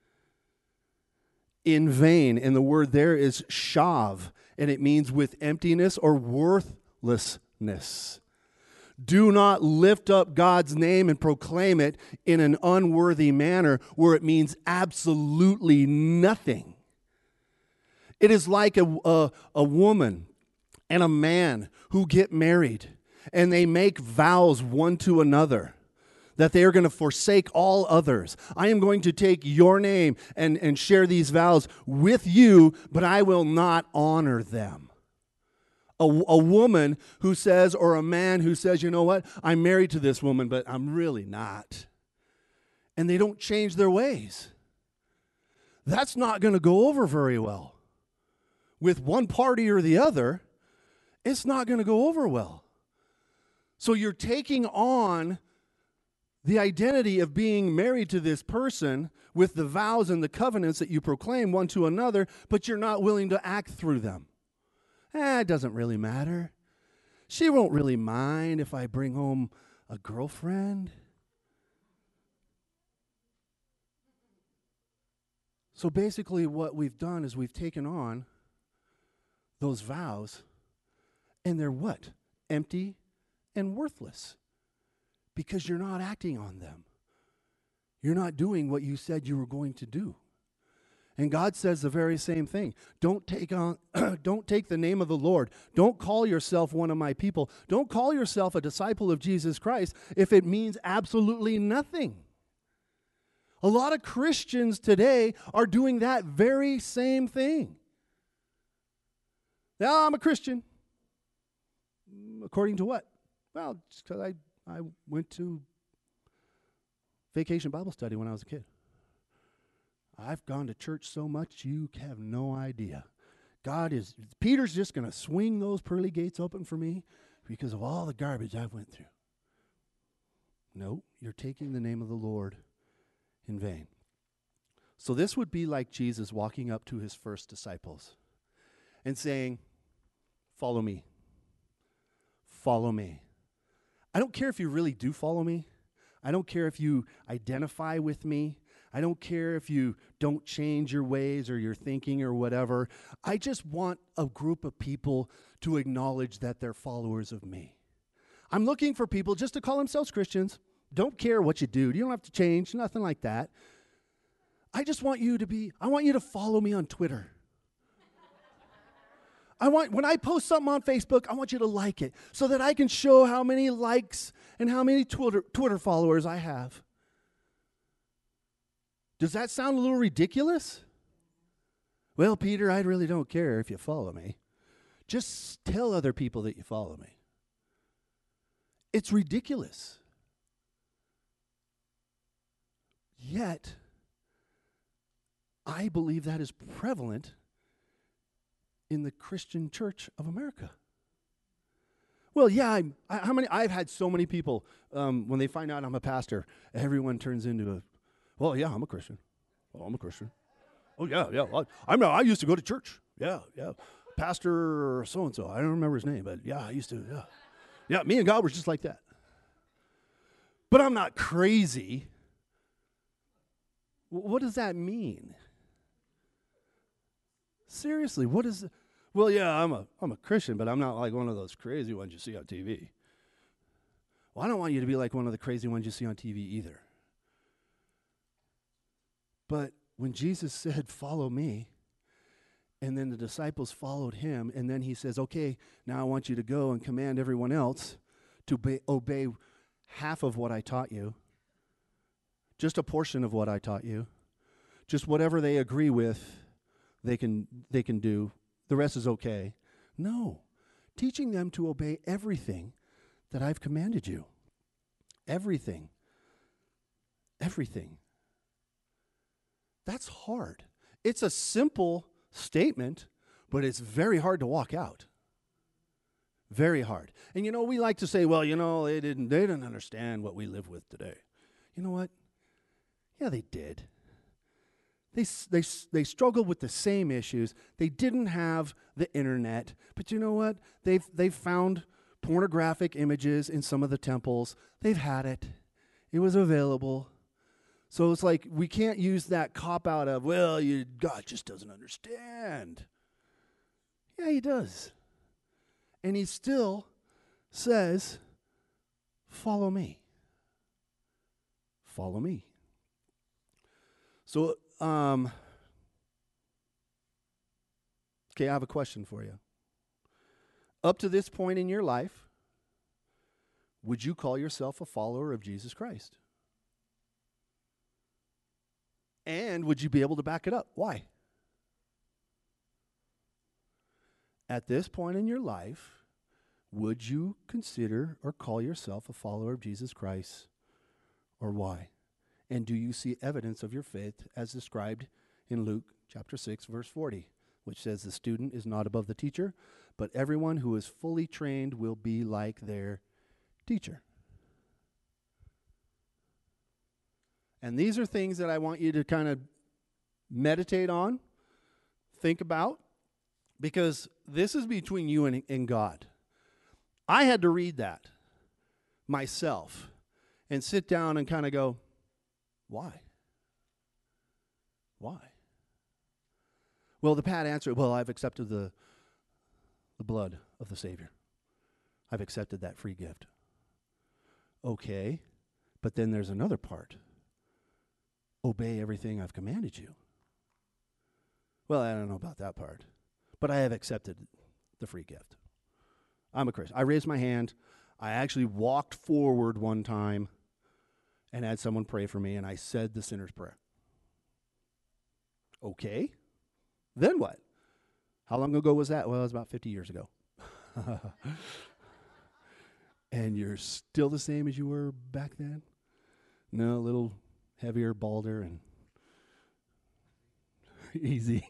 in vain. And the word there is shav, and it means with emptiness or worthlessness. Do not lift up God's name and proclaim it in an unworthy manner where it means absolutely nothing. It is like a, a, a woman and a man who get married and they make vows one to another that they are going to forsake all others. I am going to take your name and, and share these vows with you, but I will not honor them. A, a woman who says, or a man who says, you know what, I'm married to this woman, but I'm really not. And they don't change their ways. That's not going to go over very well. With one party or the other, it's not going to go over well. So you're taking on the identity of being married to this person with the vows and the covenants that you proclaim one to another, but you're not willing to act through them. Eh, it doesn't really matter. She won't really mind if I bring home a girlfriend. So basically what we've done is we've taken on those vows, and they're what? Empty and worthless. Because you're not acting on them. You're not doing what you said you were going to do. And God says the very same thing. Don't take on don't take the name of the Lord. Don't call yourself one of my people. Don't call yourself a disciple of Jesus Christ if it means absolutely nothing. A lot of Christians today are doing that very same thing. Now, I'm a Christian. According to what? Well, just because I, I went to Vacation Bible Study when I was a kid. I've gone to church so much you have no idea. God is, Peter's just going to swing those pearly gates open for me because of all the garbage I've went through. No, you're taking the name of the Lord in vain. So this would be like Jesus walking up to his first disciples and saying, follow me. Follow me. I don't care if you really do follow me. I don't care if you identify with me. I don't care if you don't change your ways or your thinking or whatever. I just want a group of people to acknowledge that they're followers of me. I'm looking for people just to call themselves Christians. Don't care what you do. You don't have to change, nothing like that. I just want you to be, I want you to follow me on Twitter. I want, when I post something on Facebook, I want you to like it so that I can show how many likes and how many Twitter, Twitter followers I have. Does that sound a little ridiculous? Well, Peter, I really don't care if you follow me. Just tell other people that you follow me. It's ridiculous. Yet, I believe that is prevalent in the Christian church of America. Well, yeah, I'm, I, how many? I've had so many people, um, when they find out I'm a pastor, everyone turns into a, well, yeah, I'm a Christian. Oh, I'm a Christian. Oh, yeah, yeah. I, I'm not, I used to go to church. Yeah, yeah. Pastor so-and-so. I don't remember his name, but yeah, I used to, yeah. Yeah, me and God were just like that. But I'm not crazy. W- what does that mean? Seriously, what is it? Well, yeah, I'm a I'm a Christian, but I'm not like one of those crazy ones you see on T V. Well, I don't want you to be like one of the crazy ones you see on T V either. But when Jesus said, follow me, and then the disciples followed him, and then he says, okay, now I want you to go and command everyone else to be, obey half of what I taught you, just a portion of what I taught you, just whatever they agree with, they can they can do. The rest is okay. No. Teaching them to obey everything that I've commanded you. Everything. Everything. That's hard. It's a simple statement, but it's very hard to walk out. Very hard. And you know, we like to say, well, you know, they didn't they didn't understand what we live with today. You know what? Yeah, they did. They, they, they struggled with the same issues. They didn't have the internet. But you know what? They've, they've found pornographic images in some of the temples. They've had it. It was available. So it's like we can't use that cop-out of, well, you, God just doesn't understand. Yeah, he does. And he still says, Follow me. Follow me. So, um, okay, I have a question for you. Up to this point in your life, would you call yourself a follower of Jesus Christ? And would you be able to back it up? Why? At this point in your life, would you consider or call yourself a follower of Jesus Christ, or why? And do you see evidence of your faith as described in Luke chapter six, verse forty, which says the student is not above the teacher, but everyone who is fully trained will be like their teacher. And these are things that I want you to kind of meditate on, think about, because this is between you and, and God. I had to read that myself and sit down and kind of go, why? Why? Well, the pat answer, well, I've accepted the, the blood of the Savior. I've accepted that free gift. Okay, but then there's another part. Obey everything I've commanded you. Well, I don't know about that part, but I have accepted the free gift. I'm a Christian. I raised my hand. I actually walked forward one time and had someone pray for me, and I said the sinner's prayer. Okay, then what? How long ago was that? Well, it was about fifty years ago. And you're still the same as you were back then? No, a little heavier, balder, and easy.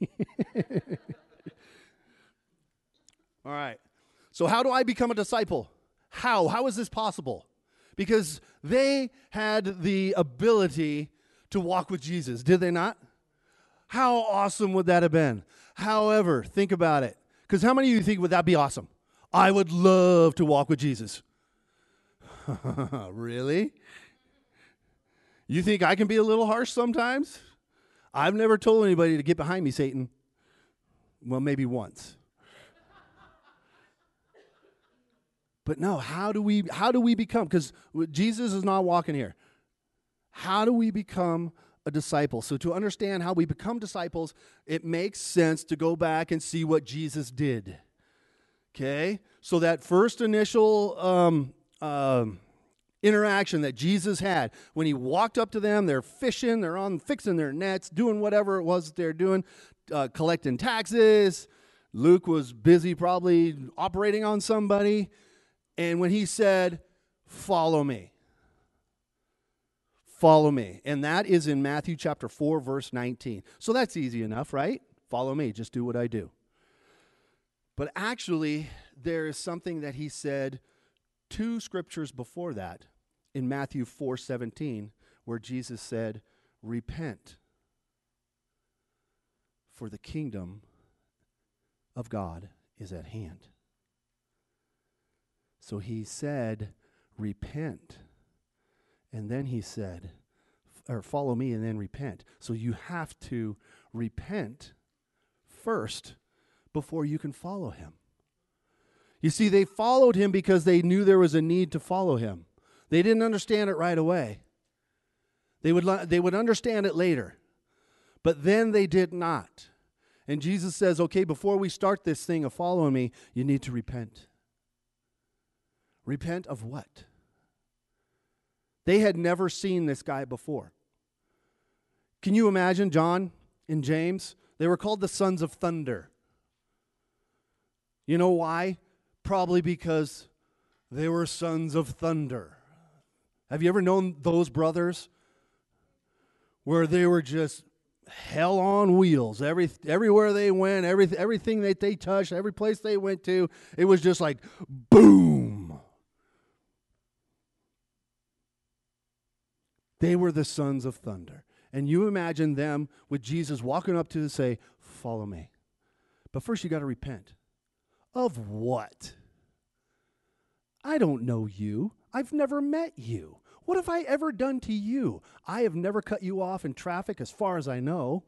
All right. So how do I become a disciple? How? How is this possible? Because they had the ability to walk with Jesus, did they not? How awesome would that have been? However, think about it. Because how many of you think would that be awesome? I would love to walk with Jesus. Really? You think I can be a little harsh sometimes? I've never told anybody to get behind me, Satan. Well, maybe once. But no, how do we how do we become? Because Jesus is not walking here. How do we become a disciple? So to understand how we become disciples, it makes sense to go back and see what Jesus did. Okay? So that first initial um, um, interaction that Jesus had, when he walked up to them, they're fishing, they're on fixing their nets, doing whatever it was that they're doing, uh, collecting taxes. Luke was busy probably operating on somebody. And when he said, follow me, follow me. And that is in Matthew chapter four, verse nineteen. So that's easy enough, right? Follow me, just do what I do. But actually, there is something that he said two scriptures before that in Matthew four seventeen, where Jesus said, repent, for the kingdom of God is at hand. So he said, repent. And then he said, or follow me and then repent. So you have to repent first before you can follow him. You see, they followed him because they knew there was a need to follow him. They didn't understand it right away. They would, they would understand it later. But then they did not. And Jesus says, okay, before we start this thing of following me, you need to repent. Repent of what? They had never seen this guy before. Can you imagine John and James? They were called the sons of thunder. You know why? Probably because they were sons of thunder. Have you ever known those brothers where they were just hell on wheels? Every everywhere they went, every, everything that they touched, every place they went to, it was just like boom. They were the sons of thunder. And you imagine them with Jesus walking up to them and say, follow me. But first you got to repent. Of what? I don't know you. I've never met you. What have I ever done to you? I have never cut you off in traffic as far as I know.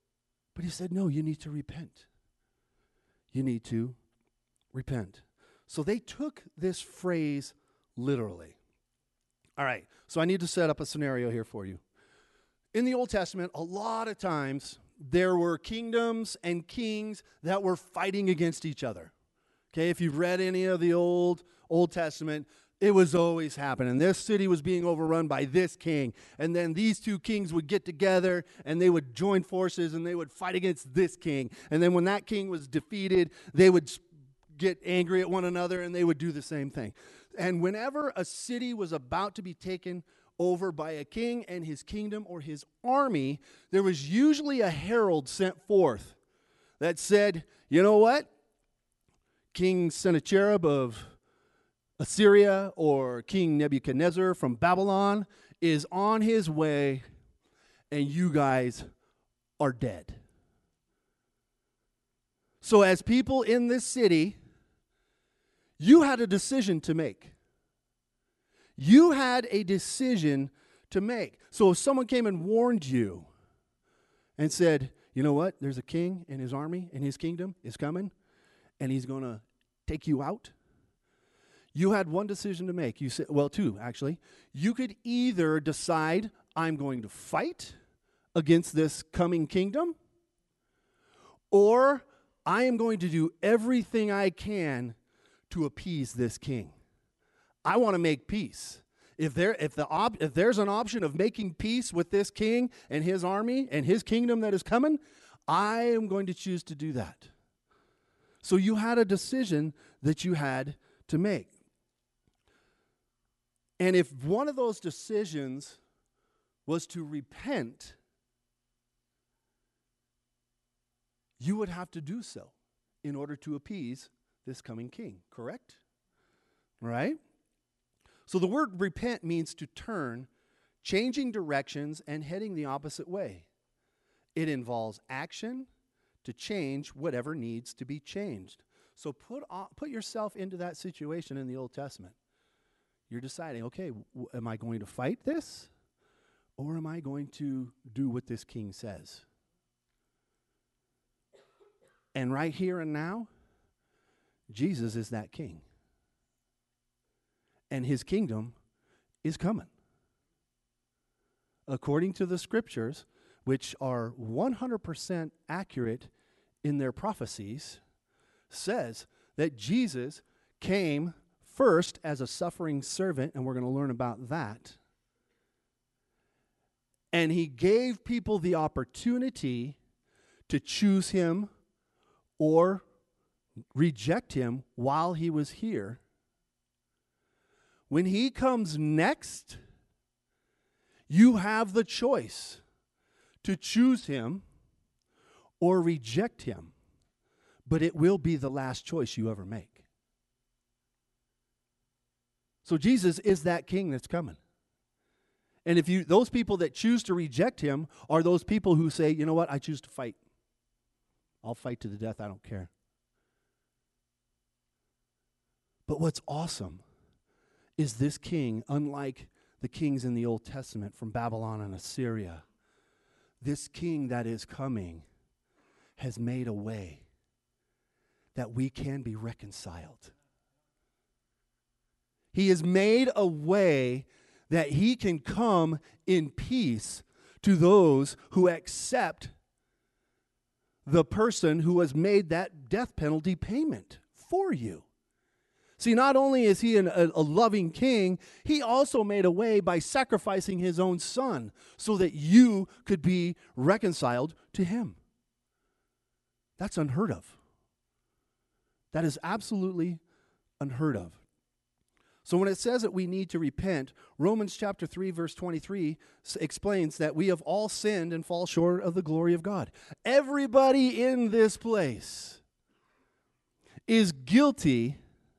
But he said, no, you need to repent. You need to repent. So they took this phrase literally. All right, so I need to set up a scenario here for you. In the Old Testament, a lot of times there were kingdoms and kings that were fighting against each other. Okay, if you've read any of the Old Old Testament, it was always happening. This city was being overrun by this king, and then these two kings would get together and they would join forces and they would fight against this king. And then when that king was defeated, they would get angry at one another and they would do the same thing. And whenever a city was about to be taken over by a king and his kingdom or his army, there was usually a herald sent forth that said, you know what? King Sennacherib of Assyria or King Nebuchadnezzar from Babylon is on his way and you guys are dead. So as people in this city, you had a decision to make. You had a decision to make. So if someone came and warned you and said, you know what, there's a king and his army and his kingdom is coming and he's going to take you out, you had one decision to make. You said, well, two, actually. You could either decide, I'm going to fight against this coming kingdom, or I am going to do everything I can to appease this king. I want to make peace. If there, if the op, if there's an option of making peace with this king and his army and his kingdom that is coming, I am going to choose to do that. So you had a decision that you had to make. And if one of those decisions was to repent, you would have to do so in order to appease this coming king, correct? Right? So the word repent means to turn, changing directions and heading the opposite way. It involves action to change whatever needs to be changed. So put on, put yourself into that situation in the Old Testament. You're deciding, okay, w- am I going to fight this? Or am I going to do what this king says? And right here and now, Jesus is that king. And his kingdom is coming. According to the scriptures, which are one hundred percent accurate in their prophecies, says that Jesus came first as a suffering servant, and we're going to learn about that. And he gave people the opportunity to choose him or reject him while he was here. When he comes next, you have the choice to choose him or reject him. But it will be the last choice you ever make. So Jesus is that king that's coming. And if you those people that choose to reject him are those people who say, you know what, I choose to fight. I'll fight to the death, I don't care. But what's awesome is this king, unlike the kings in the Old Testament from Babylon and Assyria, this king that is coming has made a way that we can be reconciled. He has made a way that he can come in peace to those who accept the person who has made that death penalty payment for you. See, not only is he an, a, a loving king, he also made a way by sacrificing his own son so that you could be reconciled to him. That's unheard of. That is absolutely unheard of. So when it says that we need to repent, Romans chapter three, verse twenty-three s- explains that we have all sinned and fall short of the glory of God. Everybody in this place is guilty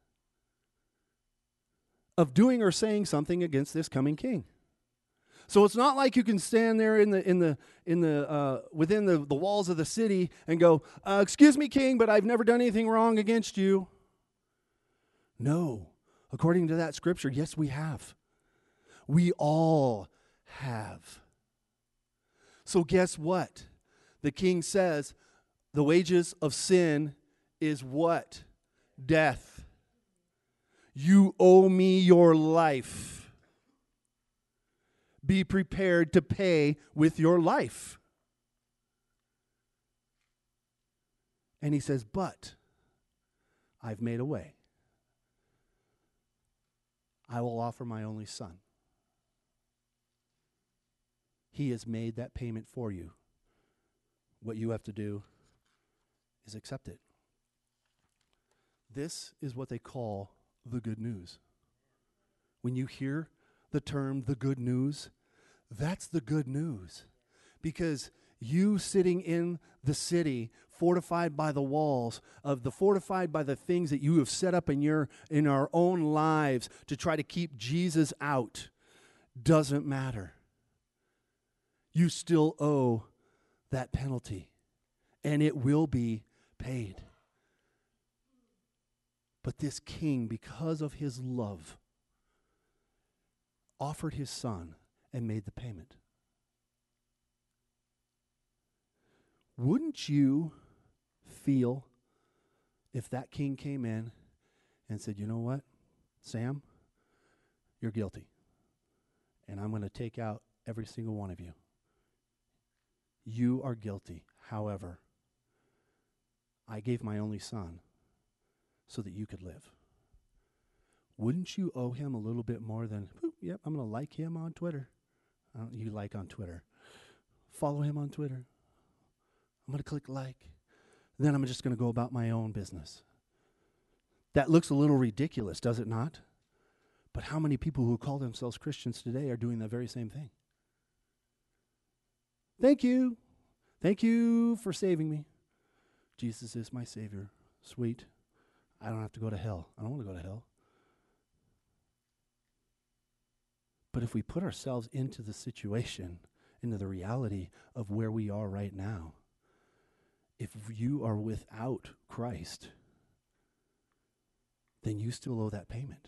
of doing or saying something against this coming king. So it's not like you can stand there in the in the in the uh, within the, the walls of the city and go, uh, "Excuse me, king, but I've never done anything wrong against you." No. According to that scripture, yes, we have. We all have. So guess what? The king says, the wages of sin is what? Death. You owe me your life. Be prepared to pay with your life. And he says, but I've made a way. I will offer my only son. He has made that payment for you. What you have to do is accept it. This is what they call the good news. When you hear the term the good news, that's the good news. Because you sitting in the city, fortified by the walls of the fortified by the things that you have set up in your in our own lives to try to keep Jesus out, doesn't matter. You still owe that penalty, and it will be paid. But this king, because of his love, offered his son and made the payment. Wouldn't you feel if that king came in and said, you know what, Sam, you're guilty, and I'm going to take out every single one of you. You are guilty. However, I gave my only son so that you could live. Wouldn't you owe him a little bit more than, yep, I'm going to like him on Twitter. I don't, you like on Twitter. Follow him on Twitter. I'm going to click like. Then I'm just going to go about my own business. That looks a little ridiculous, does it not? But how many people who call themselves Christians today are doing the very same thing? Thank you. Thank you for saving me. Jesus is my Savior. Sweet. I don't have to go to hell. I don't want to go to hell. But if we put ourselves into the situation, into the reality of where we are right now, if you are without Christ, then you still owe that payment.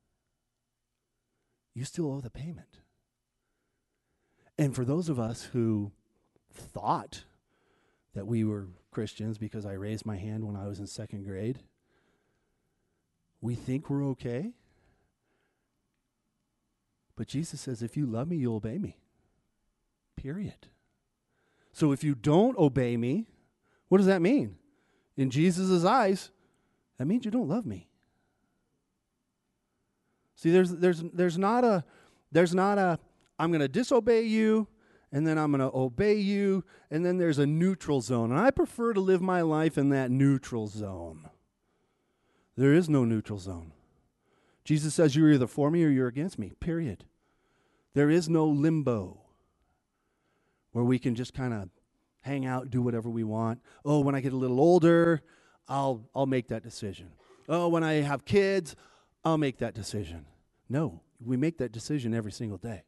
You still owe the payment. And for those of us who thought that we were Christians because I raised my hand when I was in second grade, we think we're okay. But Jesus says, if you love me, you'll obey me. Period. So if you don't obey me, what does that mean? In Jesus' eyes, that means you don't love me. See, there's there's there's not a there's not a I'm going to disobey you, and then I'm going to obey you, and then there's a neutral zone. And I prefer to live my life in that neutral zone. There is no neutral zone. Jesus says you're either for me or you're against me, period. There is no limbo where we can just kind of hang out, do whatever we want. Oh, when I get a little older, I'll I'll make that decision. Oh, when I have kids, I'll make that decision. No, we make that decision every single day.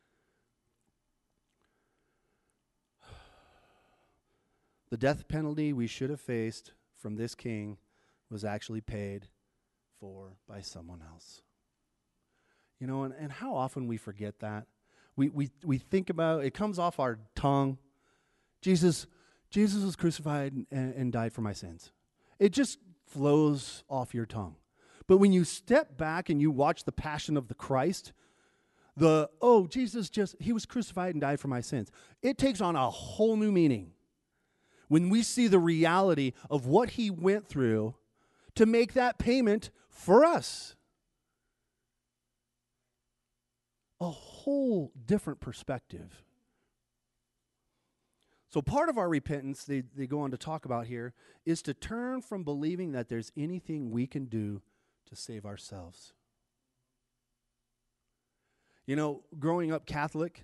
The death penalty we should have faced from this king was actually paid for by someone else. You know, and, and how often we forget that. We we we think about, it comes off our tongue. Jesus, Jesus was crucified and, and died for my sins. It just flows off your tongue. But when you step back and you watch the Passion of the Christ, the, oh, Jesus just, he was crucified and died for my sins. It takes on a whole new meaning when we see the reality of what he went through to make that payment for us. A whole different perspective. So part of our repentance, they, they go on to talk about here, is to turn from believing that there's anything we can do to save ourselves. You know, growing up Catholic,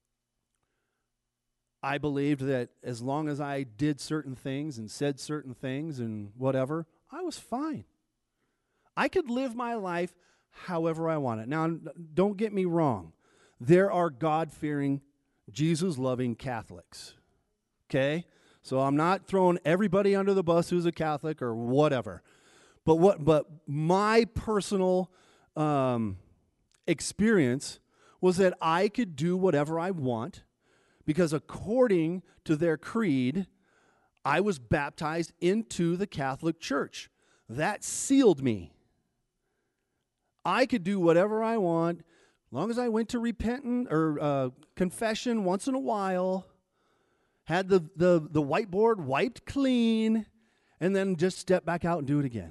I believed that as long as I did certain things and said certain things and whatever, I was fine. I could live my life however I want it. Now, don't get me wrong. There are God-fearing, Jesus-loving Catholics. Okay? So I'm not throwing everybody under the bus who's a Catholic or whatever. But what? But my personal um, experience was that I could do whatever I want because according to their creed, I was baptized into the Catholic Church. That sealed me. I could do whatever I want, as long as I went to repentant or uh, confession once in a while, had the, the, the whiteboard wiped clean, and then just step back out and do it again.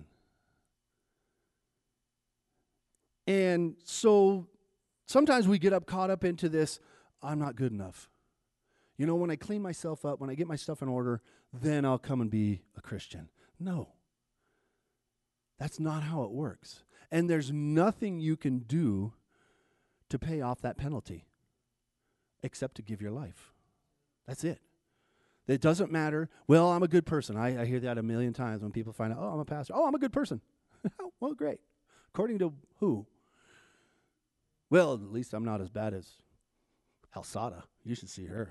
And so sometimes we get up caught up into this, I'm not good enough. You know, when I clean myself up, when I get my stuff in order, then I'll come and be a Christian. No. That's not how it works. And there's nothing you can do to pay off that penalty except to give your life. That's it. It doesn't matter. Well, I'm a good person. I, I hear that a million times when people find out, oh, I'm a pastor. Oh, I'm a good person. Well, great. According to who? Well, at least I'm not as bad as Halsada. You should see her.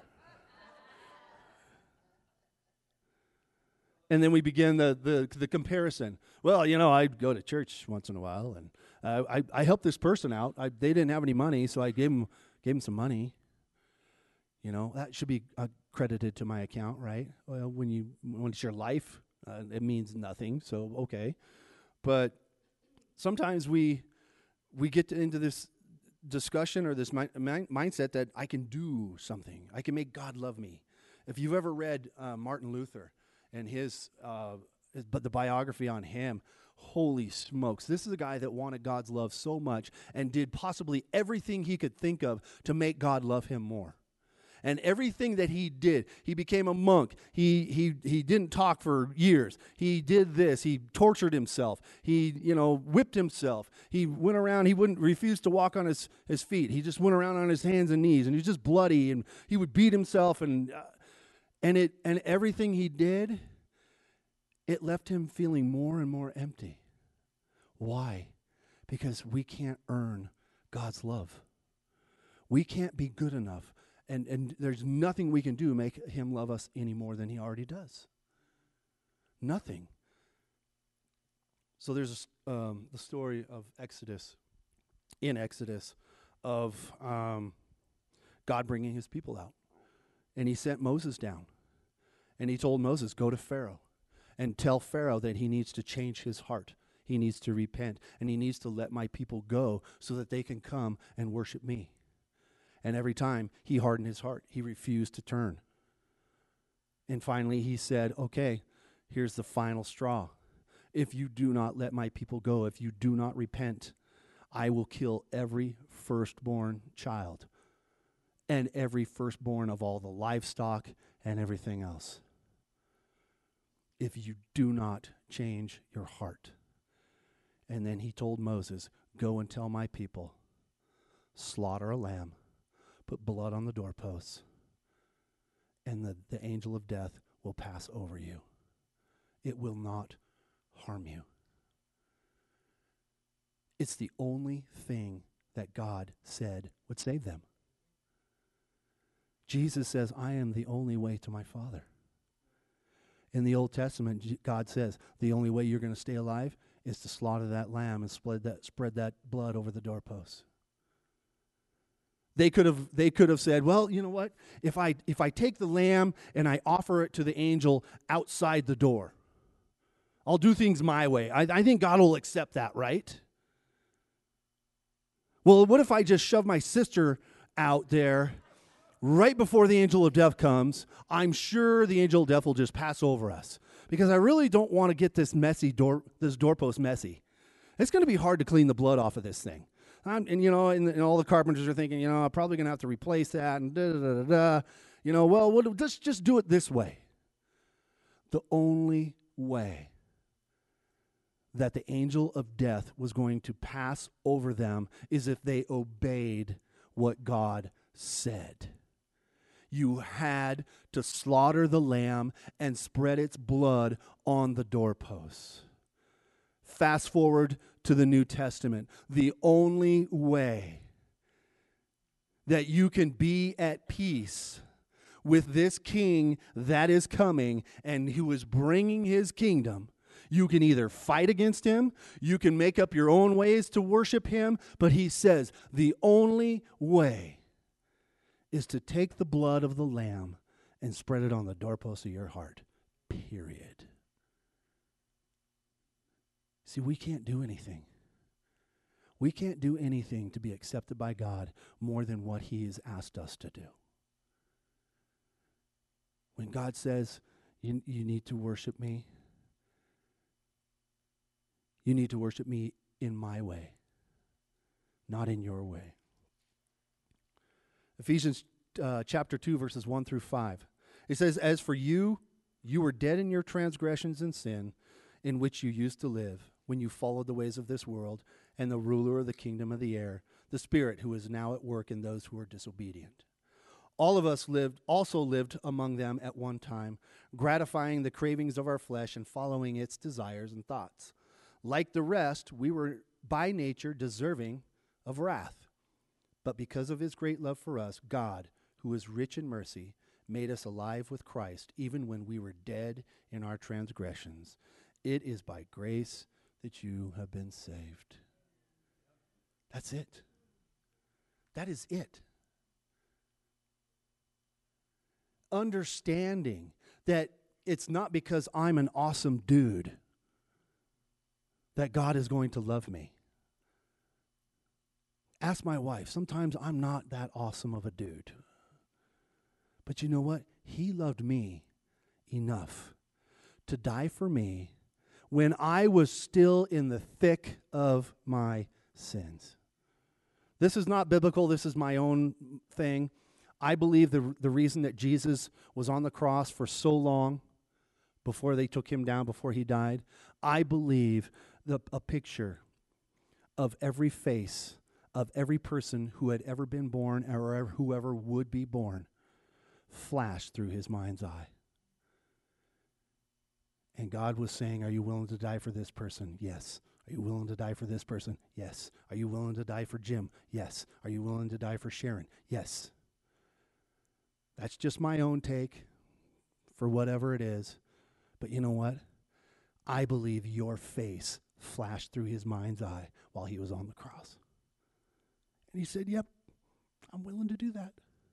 And then we begin the, the the comparison. Well, you know, I go to church once in a while, and uh, I I helped this person out. I, they didn't have any money, so I gave them gave them some money. You know, that should be uh, credited to my account, right? Well, when you when it's your life, uh, it means nothing. So okay, but sometimes we we get to, into this discussion or this mi- mi- mindset that I can do something. I can make God love me. If you've ever read uh, Martin Luther and his, uh, his, but the biography on him, holy smokes. This is a guy that wanted God's love so much and did possibly everything he could think of to make God love him more. And everything that he did, he became a monk. He he he didn't talk for years. He did this. He tortured himself. He, you know, whipped himself. He went around. He wouldn't refuse to walk on his, his feet. He just went around on his hands and knees, and he was just bloody, and he would beat himself, and uh, and it and everything he did, it left him feeling more and more empty. Why? Because we can't earn God's love. We can't be good enough. And and there's nothing we can do to make him love us any more than he already does. Nothing. So there's a, um, the story of Exodus, in Exodus, of um, God bringing his people out. And he sent Moses down. And he told Moses, go to Pharaoh and tell Pharaoh that he needs to change his heart. He needs to repent. And he needs to let my people go so that they can come and worship me. And every time he hardened his heart, he refused to turn. And finally he said, okay, here's the final straw. If you do not let my people go, if you do not repent, I will kill every firstborn child and every firstborn of all the livestock and everything else. If you do not change your heart. And then he told Moses, go and tell my people, slaughter a lamb, put blood on the doorposts, and the, the angel of death will pass over you. It will not harm you. It's the only thing that God said would save them. Jesus says, I am the only way to my Father. In the Old Testament, God says, the only way you're going to stay alive is to slaughter that lamb and spread that, spread that blood over the doorposts. They could have they could have said, well, you know what? If I if I take the lamb and I offer it to the angel outside the door, I'll do things my way. I, I think God will accept that, right? Well, what if I just shove my sister out there right before the angel of death comes? I'm sure the angel of death will just pass over us because I really don't want to get this messy door this doorpost messy. It's going to be hard to clean the blood off of this thing. I'm, and, you know, and, and all the carpenters are thinking, you know, I'm probably going to have to replace that and da da da da da. You know, well, what, let's just do it this way. The only way that the angel of death was going to pass over them is if they obeyed what God said. You had to slaughter the lamb and spread its blood on the doorposts. Fast forward to the New Testament. The only way that you can be at peace with this king that is coming and who is bringing his kingdom, you can either fight against him, you can make up your own ways to worship him, but he says the only way is to take the blood of the lamb and spread it on the doorpost of your heart, period. See, we can't do anything. We can't do anything to be accepted by God more than what he has asked us to do. When God says, you, you need to worship me, you need to worship me in my way, not in your way. Ephesians uh, chapter two, verses one through five. It says, as for you, you were dead in your transgressions and sin, in which you used to live, when you followed the ways of this world and the ruler of the kingdom of the air, the Spirit who is now at work in those who are disobedient. All of us lived, also lived among them at one time, gratifying the cravings of our flesh and following its desires and thoughts. Like the rest, we were by nature deserving of wrath. But because of his great love for us, God, who is rich in mercy, made us alive with Christ, even when we were dead in our transgressions. It is by grace that you have been saved. That's it. That is it. Understanding that it's not because I'm an awesome dude that God is going to love me. Ask my wife. Sometimes I'm not that awesome of a dude. But you know what? He loved me enough to die for me when I was still in the thick of my sins. This is not biblical. This is my own thing. I believe the, the reason that Jesus was on the cross for so long before they took him down, before he died, I believe the, a picture of every face of every person who had ever been born or whoever would be born flashed through his mind's eye. And God was saying, are you willing to die for this person? Yes. Are you willing to die for this person? Yes. Are you willing to die for Jim? Yes. Are you willing to die for Sharon? Yes. That's just my own take for whatever it is. But you know what? I believe your face flashed through his mind's eye while he was on the cross. And he said, yep, I'm willing to do that.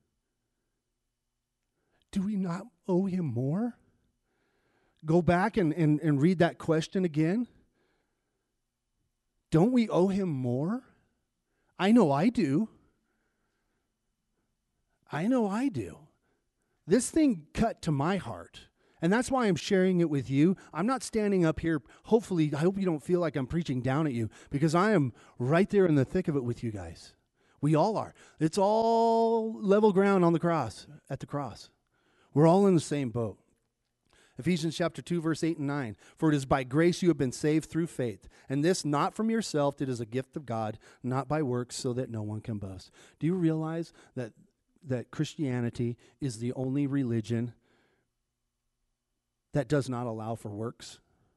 Do we not owe him more? Go back and, and, and read that question again. Don't we owe him more? I know I do. I know I do. This thing cut to my heart. And that's why I'm sharing it with you. I'm not standing up here. Hopefully, I hope you don't feel like I'm preaching down at you, because I am right there in the thick of it with you guys. We all are. It's all level ground on the cross, at the cross. We're all in the same boat. Ephesians chapter two, verse eight and nine. For it is by grace you have been saved through faith, and this not from yourself, it is a gift of God, not by works, so that no one can boast. Do you realize that, that Christianity is the only religion that does not allow for works?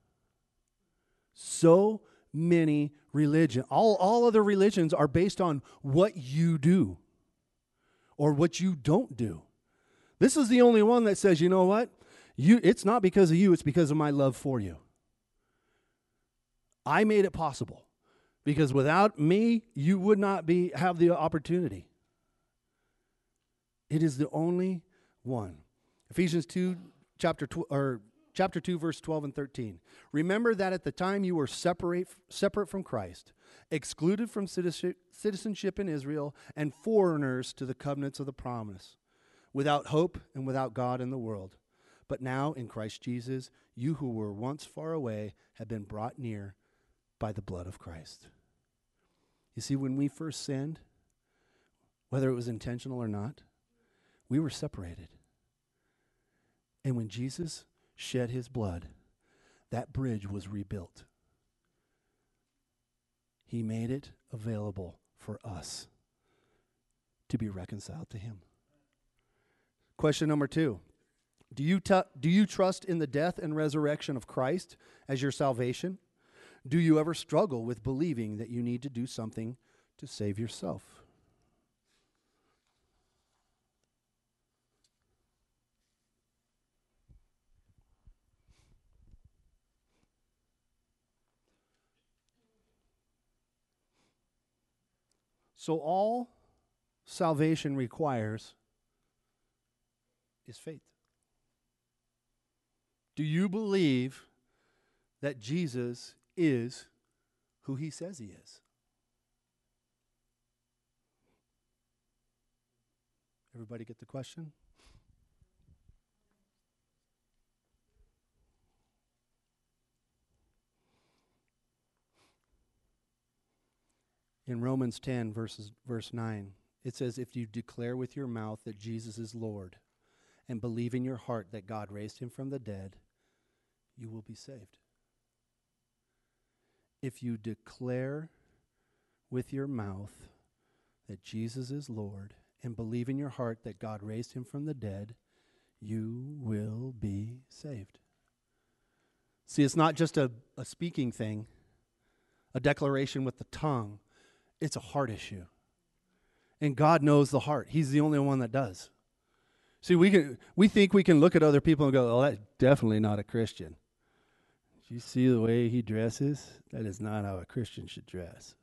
So many religions, all, all other religions are based on what you do or what you don't do. This is the only one that says, you know what? You, it's not because of you, it's because of my love for you. I made it possible, because without me, you would not be have the opportunity. It is the only one. Ephesians two, chapter tw- or chapter two, verse twelve and thirteen. Remember that at the time you were separate separate from Christ, excluded from citizenship, citizenship in Israel, and foreigners to the covenants of the promise, without hope and without God in the world. But now in Christ Jesus, you who were once far away have been brought near by the blood of Christ. You see, when we first sinned, whether it was intentional or not, we were separated. And when Jesus shed his blood, that bridge was rebuilt. He made it available for us to be reconciled to him. Question number two. Do you, t- do you trust in the death and resurrection of Christ as your salvation? Do you ever struggle with believing that you need to do something to save yourself? So all salvation requires is faith. Do you believe that Jesus is who he says he is? Everybody get the question? In Romans ten, verses, verse nine, it says, if you declare with your mouth that Jesus is Lord and believe in your heart that God raised him from the dead, you will be saved. If you declare with your mouth that Jesus is Lord and believe in your heart that God raised him from the dead, you will be saved. See, it's not just a, a speaking thing, a declaration with the tongue. It's a heart issue. And God knows the heart. He's the only one that does. See, we can we think we can look at other people and go, oh, that's definitely not a Christian. Do you see the way he dresses? That is not how a Christian should dress.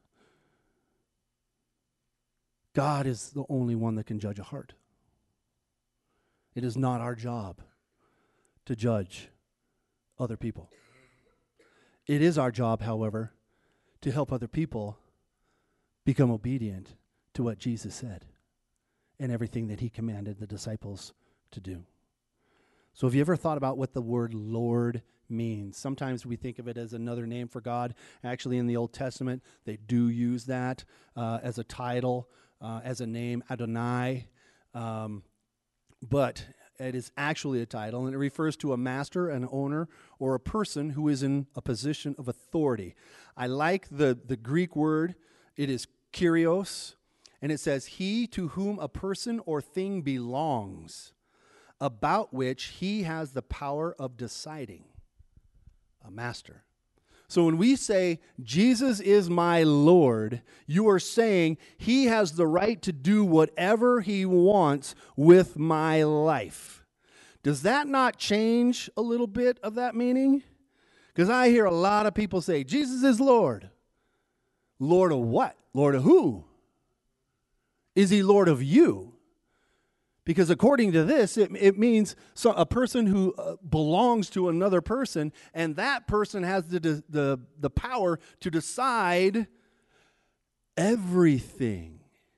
God is the only one that can judge a heart. It is not our job to judge other people. It is our job, however, to help other people become obedient to what Jesus said and everything that he commanded the disciples to do. So have you ever thought about what the word Lord means? Sometimes we think of it as another name for God. Actually, in the Old Testament, they do use that uh, as a title, uh, as a name, Adonai. Um, but it is actually a title, and it refers to a master, an owner, or a person who is in a position of authority. I like the, the Greek word. It is Kyrios, and it says, he to whom a person or thing belongs, about which he has the power of deciding. A master. So when we say, Jesus is my Lord, you are saying he has the right to do whatever he wants with my life. Does that not change a little bit of that meaning? Because I hear a lot of people say, Jesus is Lord. Lord of what? Lord of who? Is he Lord of you? Because according to this, it, it means so a person who uh, belongs to another person, and that person has the, the, the power to decide everything.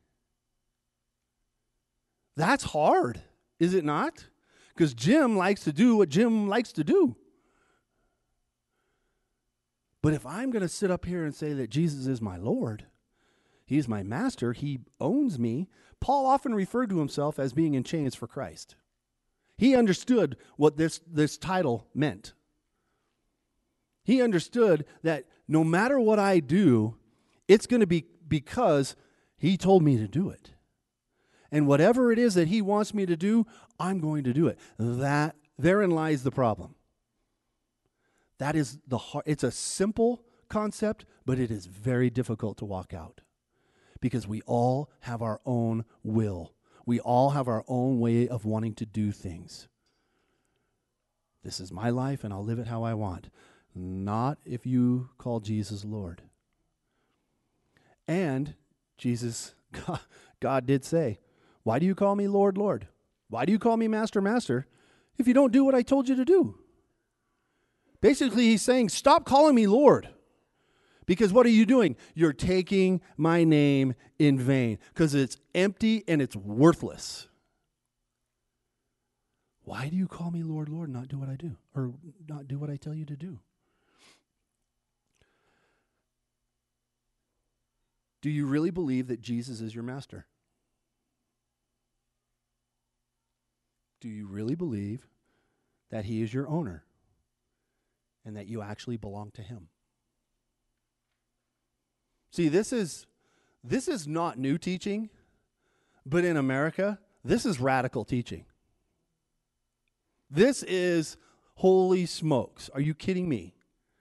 That's hard, is it not? Because Jim likes to do what Jim likes to do. But if I'm going to sit up here and say that Jesus is my Lord, he's my master, he owns me, Paul often referred to himself as being in chains for Christ. He understood what this, this title meant. He understood that no matter what I do, it's going to be because he told me to do it. And whatever it is that he wants me to do, I'm going to do it. That, therein lies the problem. That is the heart. It's a simple concept, but it is very difficult to walk out. Because we all have our own will. We all have our own way of wanting to do things. This is my life, and I'll live it how I want. Not if you call Jesus Lord. And Jesus, God, God did say, why do you call me Lord, Lord? Why do you call me Master, Master, if you don't do what I told you to do? Basically, he's saying, stop calling me Lord. Because what are you doing? You're taking my name in vain because it's empty and it's worthless. Why do you call me Lord, Lord, and not do what I do? Or not do what I tell you to do? Do you really believe that Jesus is your master? Do you really believe that he is your owner and that you actually belong to him? See, this is this is not new teaching, but in America, this is radical teaching. This is holy smokes. Are you kidding me?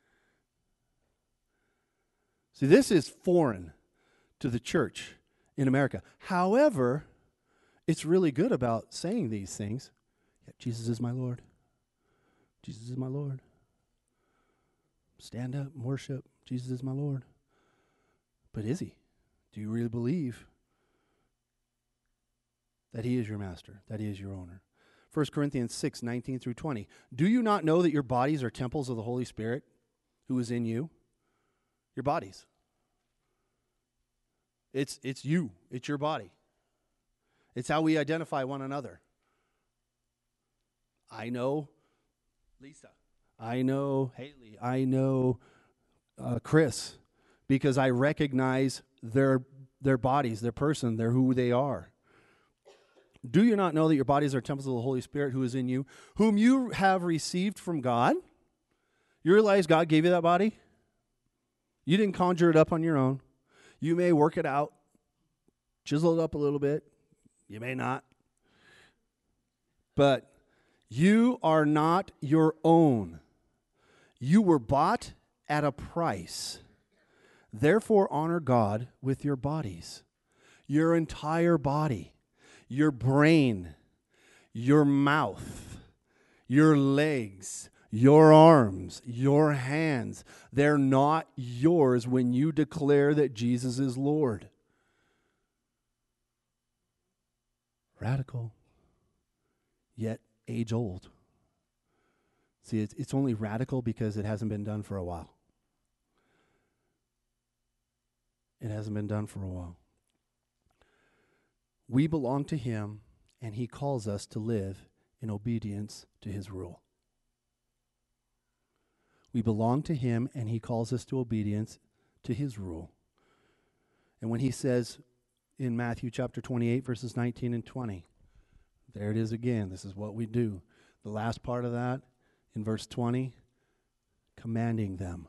See, this is foreign to the church in America. However, it's really good about saying these things. Yeah, Jesus is my Lord. Jesus is my Lord. Stand up and worship. Jesus is my Lord. But is he? Do you really believe that he is your master, that he is your owner? First Corinthians six, nineteen through twenty. Do you not know that your bodies are temples of the Holy Spirit who is in you? Your bodies. It's, it's you. It's your body. It's how we identify one another. I know Lisa. I know Haley. I know uh, Chris, because I recognize their their bodies, their person, their who they are. Do you not know that your bodies are temples of the Holy Spirit who is in you, whom you have received from God? You realize God gave you that body? You didn't conjure it up on your own. You may work it out, chisel it up a little bit. You may not. But you are not your own. You were bought at a price. Therefore, honor God with your bodies, your entire body, your brain, your mouth, your legs, your arms, your hands. They're not yours when you declare that Jesus is Lord. Radical, yet age old. See, it's, it's only radical because it hasn't been done for a while. It hasn't been done for a while. We belong to him, and he calls us to live in obedience to his rule. We belong to him, and he calls us to obedience to his rule. And when he says in Matthew chapter twenty-eight, verses nineteen and twenty, there it is again. This is what we do. The last part of that, in verse twenty, commanding them,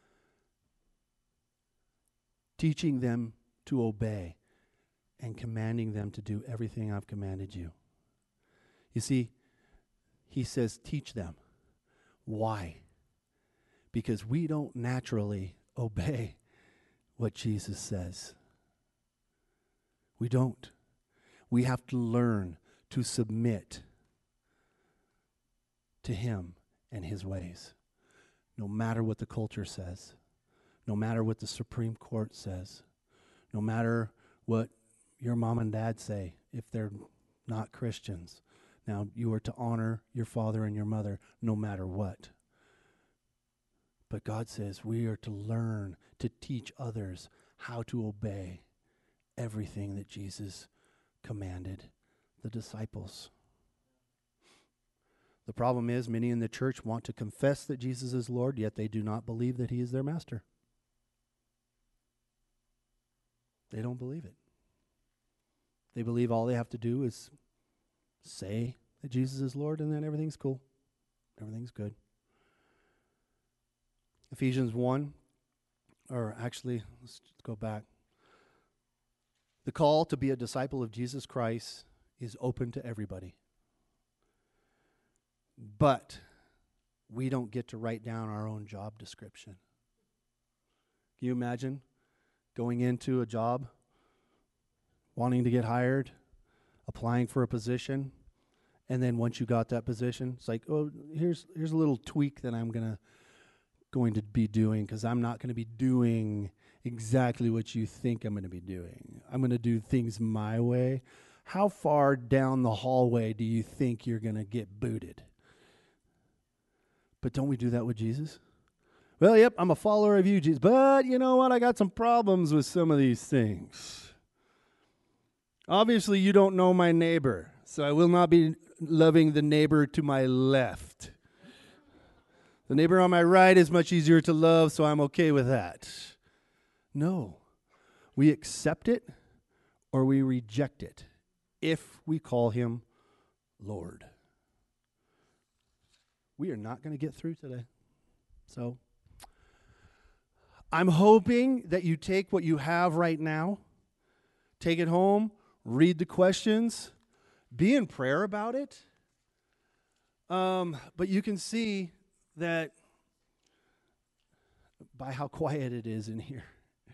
teaching them to obey, and commanding them to do everything I've commanded you. You see, he says teach them. Why? Because we don't naturally obey what Jesus says. We don't. We have to learn to submit to him and his ways, no matter what the culture says, no matter what the Supreme Court says, no matter what your mom and dad say if they're not Christians. Now, you are to honor your father and your mother no matter what. But God says we are to learn to teach others how to obey everything that Jesus commanded the disciples. The problem is many in the church want to confess that Jesus is Lord, yet they do not believe that he is their master. They don't believe it. They believe all they have to do is say that Jesus is Lord, and then everything's cool. Everything's good. Ephesians one, or actually, let's go back. The call to be a disciple of Jesus Christ is open to everybody. But we don't get to write down our own job description. Can you imagine going into a job, wanting to get hired, applying for a position, and then once you got that position, it's like, oh, here's here's a little tweak that I'm gonna going to be doing, because I'm not going to be doing exactly what you think I'm going to be doing. I'm going to do things my way. How far down the hallway do you think you're going to get booted? But don't we do that with Jesus? Well, yep, I'm a follower of you, Jesus, but you know what? I got some problems with some of these things. Obviously, you don't know my neighbor, so I will not be loving the neighbor to my left. The neighbor on my right is much easier to love, so I'm okay with that. No. We accept it or we reject it if we call him Lord. We are not going to get through today. So I'm hoping that you take what you have right now, take it home, read the questions, be in prayer about it. Um, but you can see that by how quiet it is in here.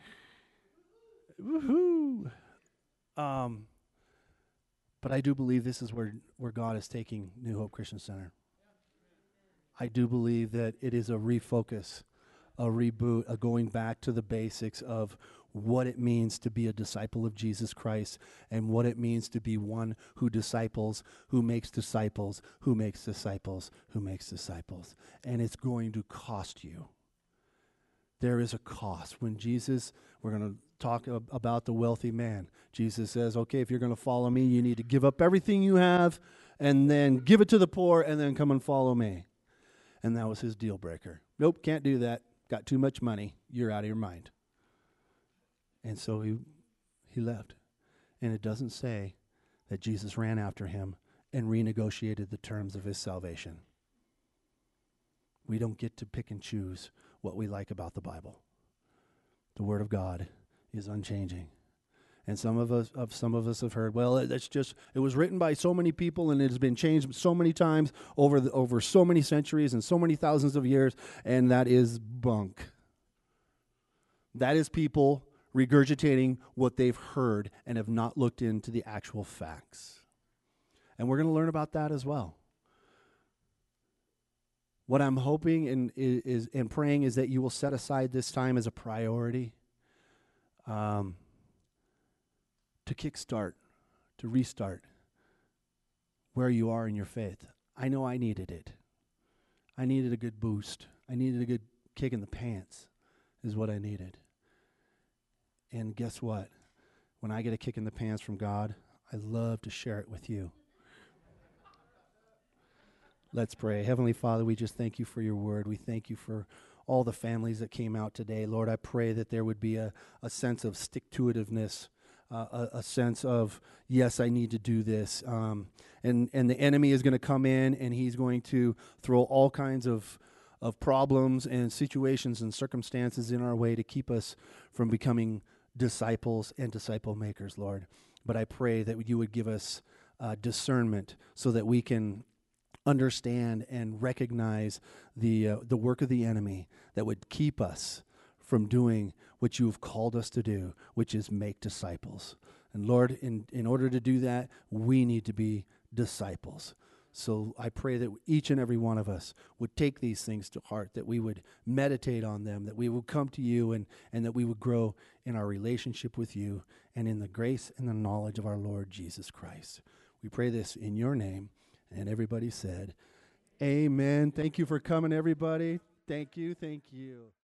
Woohoo! Um, but I do believe this is where, where God is taking New Hope Christian Center. I do believe that it is a refocus, a reboot, a going back to the basics of what it means to be a disciple of Jesus Christ and what it means to be one who disciples, who makes disciples, who makes disciples, who makes disciples. And it's going to cost you. There is a cost. When Jesus, we're going to talk ab- about the wealthy man. Jesus says, okay, if you're going to follow me, you need to give up everything you have and then give it to the poor and then come and follow me. And that was his deal breaker. Nope, can't do that. Got too much money. You're out of your mind. And so he he left. And it doesn't say that Jesus ran after him and renegotiated the terms of his salvation. We don't get to pick and choose what we like about the Bible. The Word of God is unchanging. And some of us of some of us have heard, well, that's just it was written by so many people and it has been changed so many times over the, over so many centuries and so many thousands of years, and that is bunk. That is people regurgitating what they've heard and have not looked into the actual facts. And we're going to learn about that as well. What I'm hoping and is and praying is that you will set aside this time as a priority um, to kickstart, to restart where you are in your faith. I know I needed it. I needed a good boost. I needed a good kick in the pants is what I needed. And guess what? When I get a kick in the pants from God, I love to share it with you. Let's pray. Heavenly Father, we just thank you for your word. We thank you for all the families that came out today. Lord, I pray that there would be a, a sense of stick-to-itiveness, uh, a, a sense of, yes, I need to do this. Um, and, and the enemy is going to come in, and he's going to throw all kinds of, of problems and situations and circumstances in our way to keep us from becoming disciples and disciple makers, Lord. But I pray that you would give us uh, discernment so that we can understand and recognize the uh, the work of the enemy that would keep us from doing what you have called us to do, which is make disciples. And Lord, in, in order to do that, we need to be disciples. So I pray that each and every one of us would take these things to heart, that we would meditate on them, that we would come to you, and, and that we would grow in our relationship with you and in the grace and the knowledge of our Lord Jesus Christ. We pray this in your name. And everybody said, amen. Thank you for coming, everybody. Thank you. Thank you.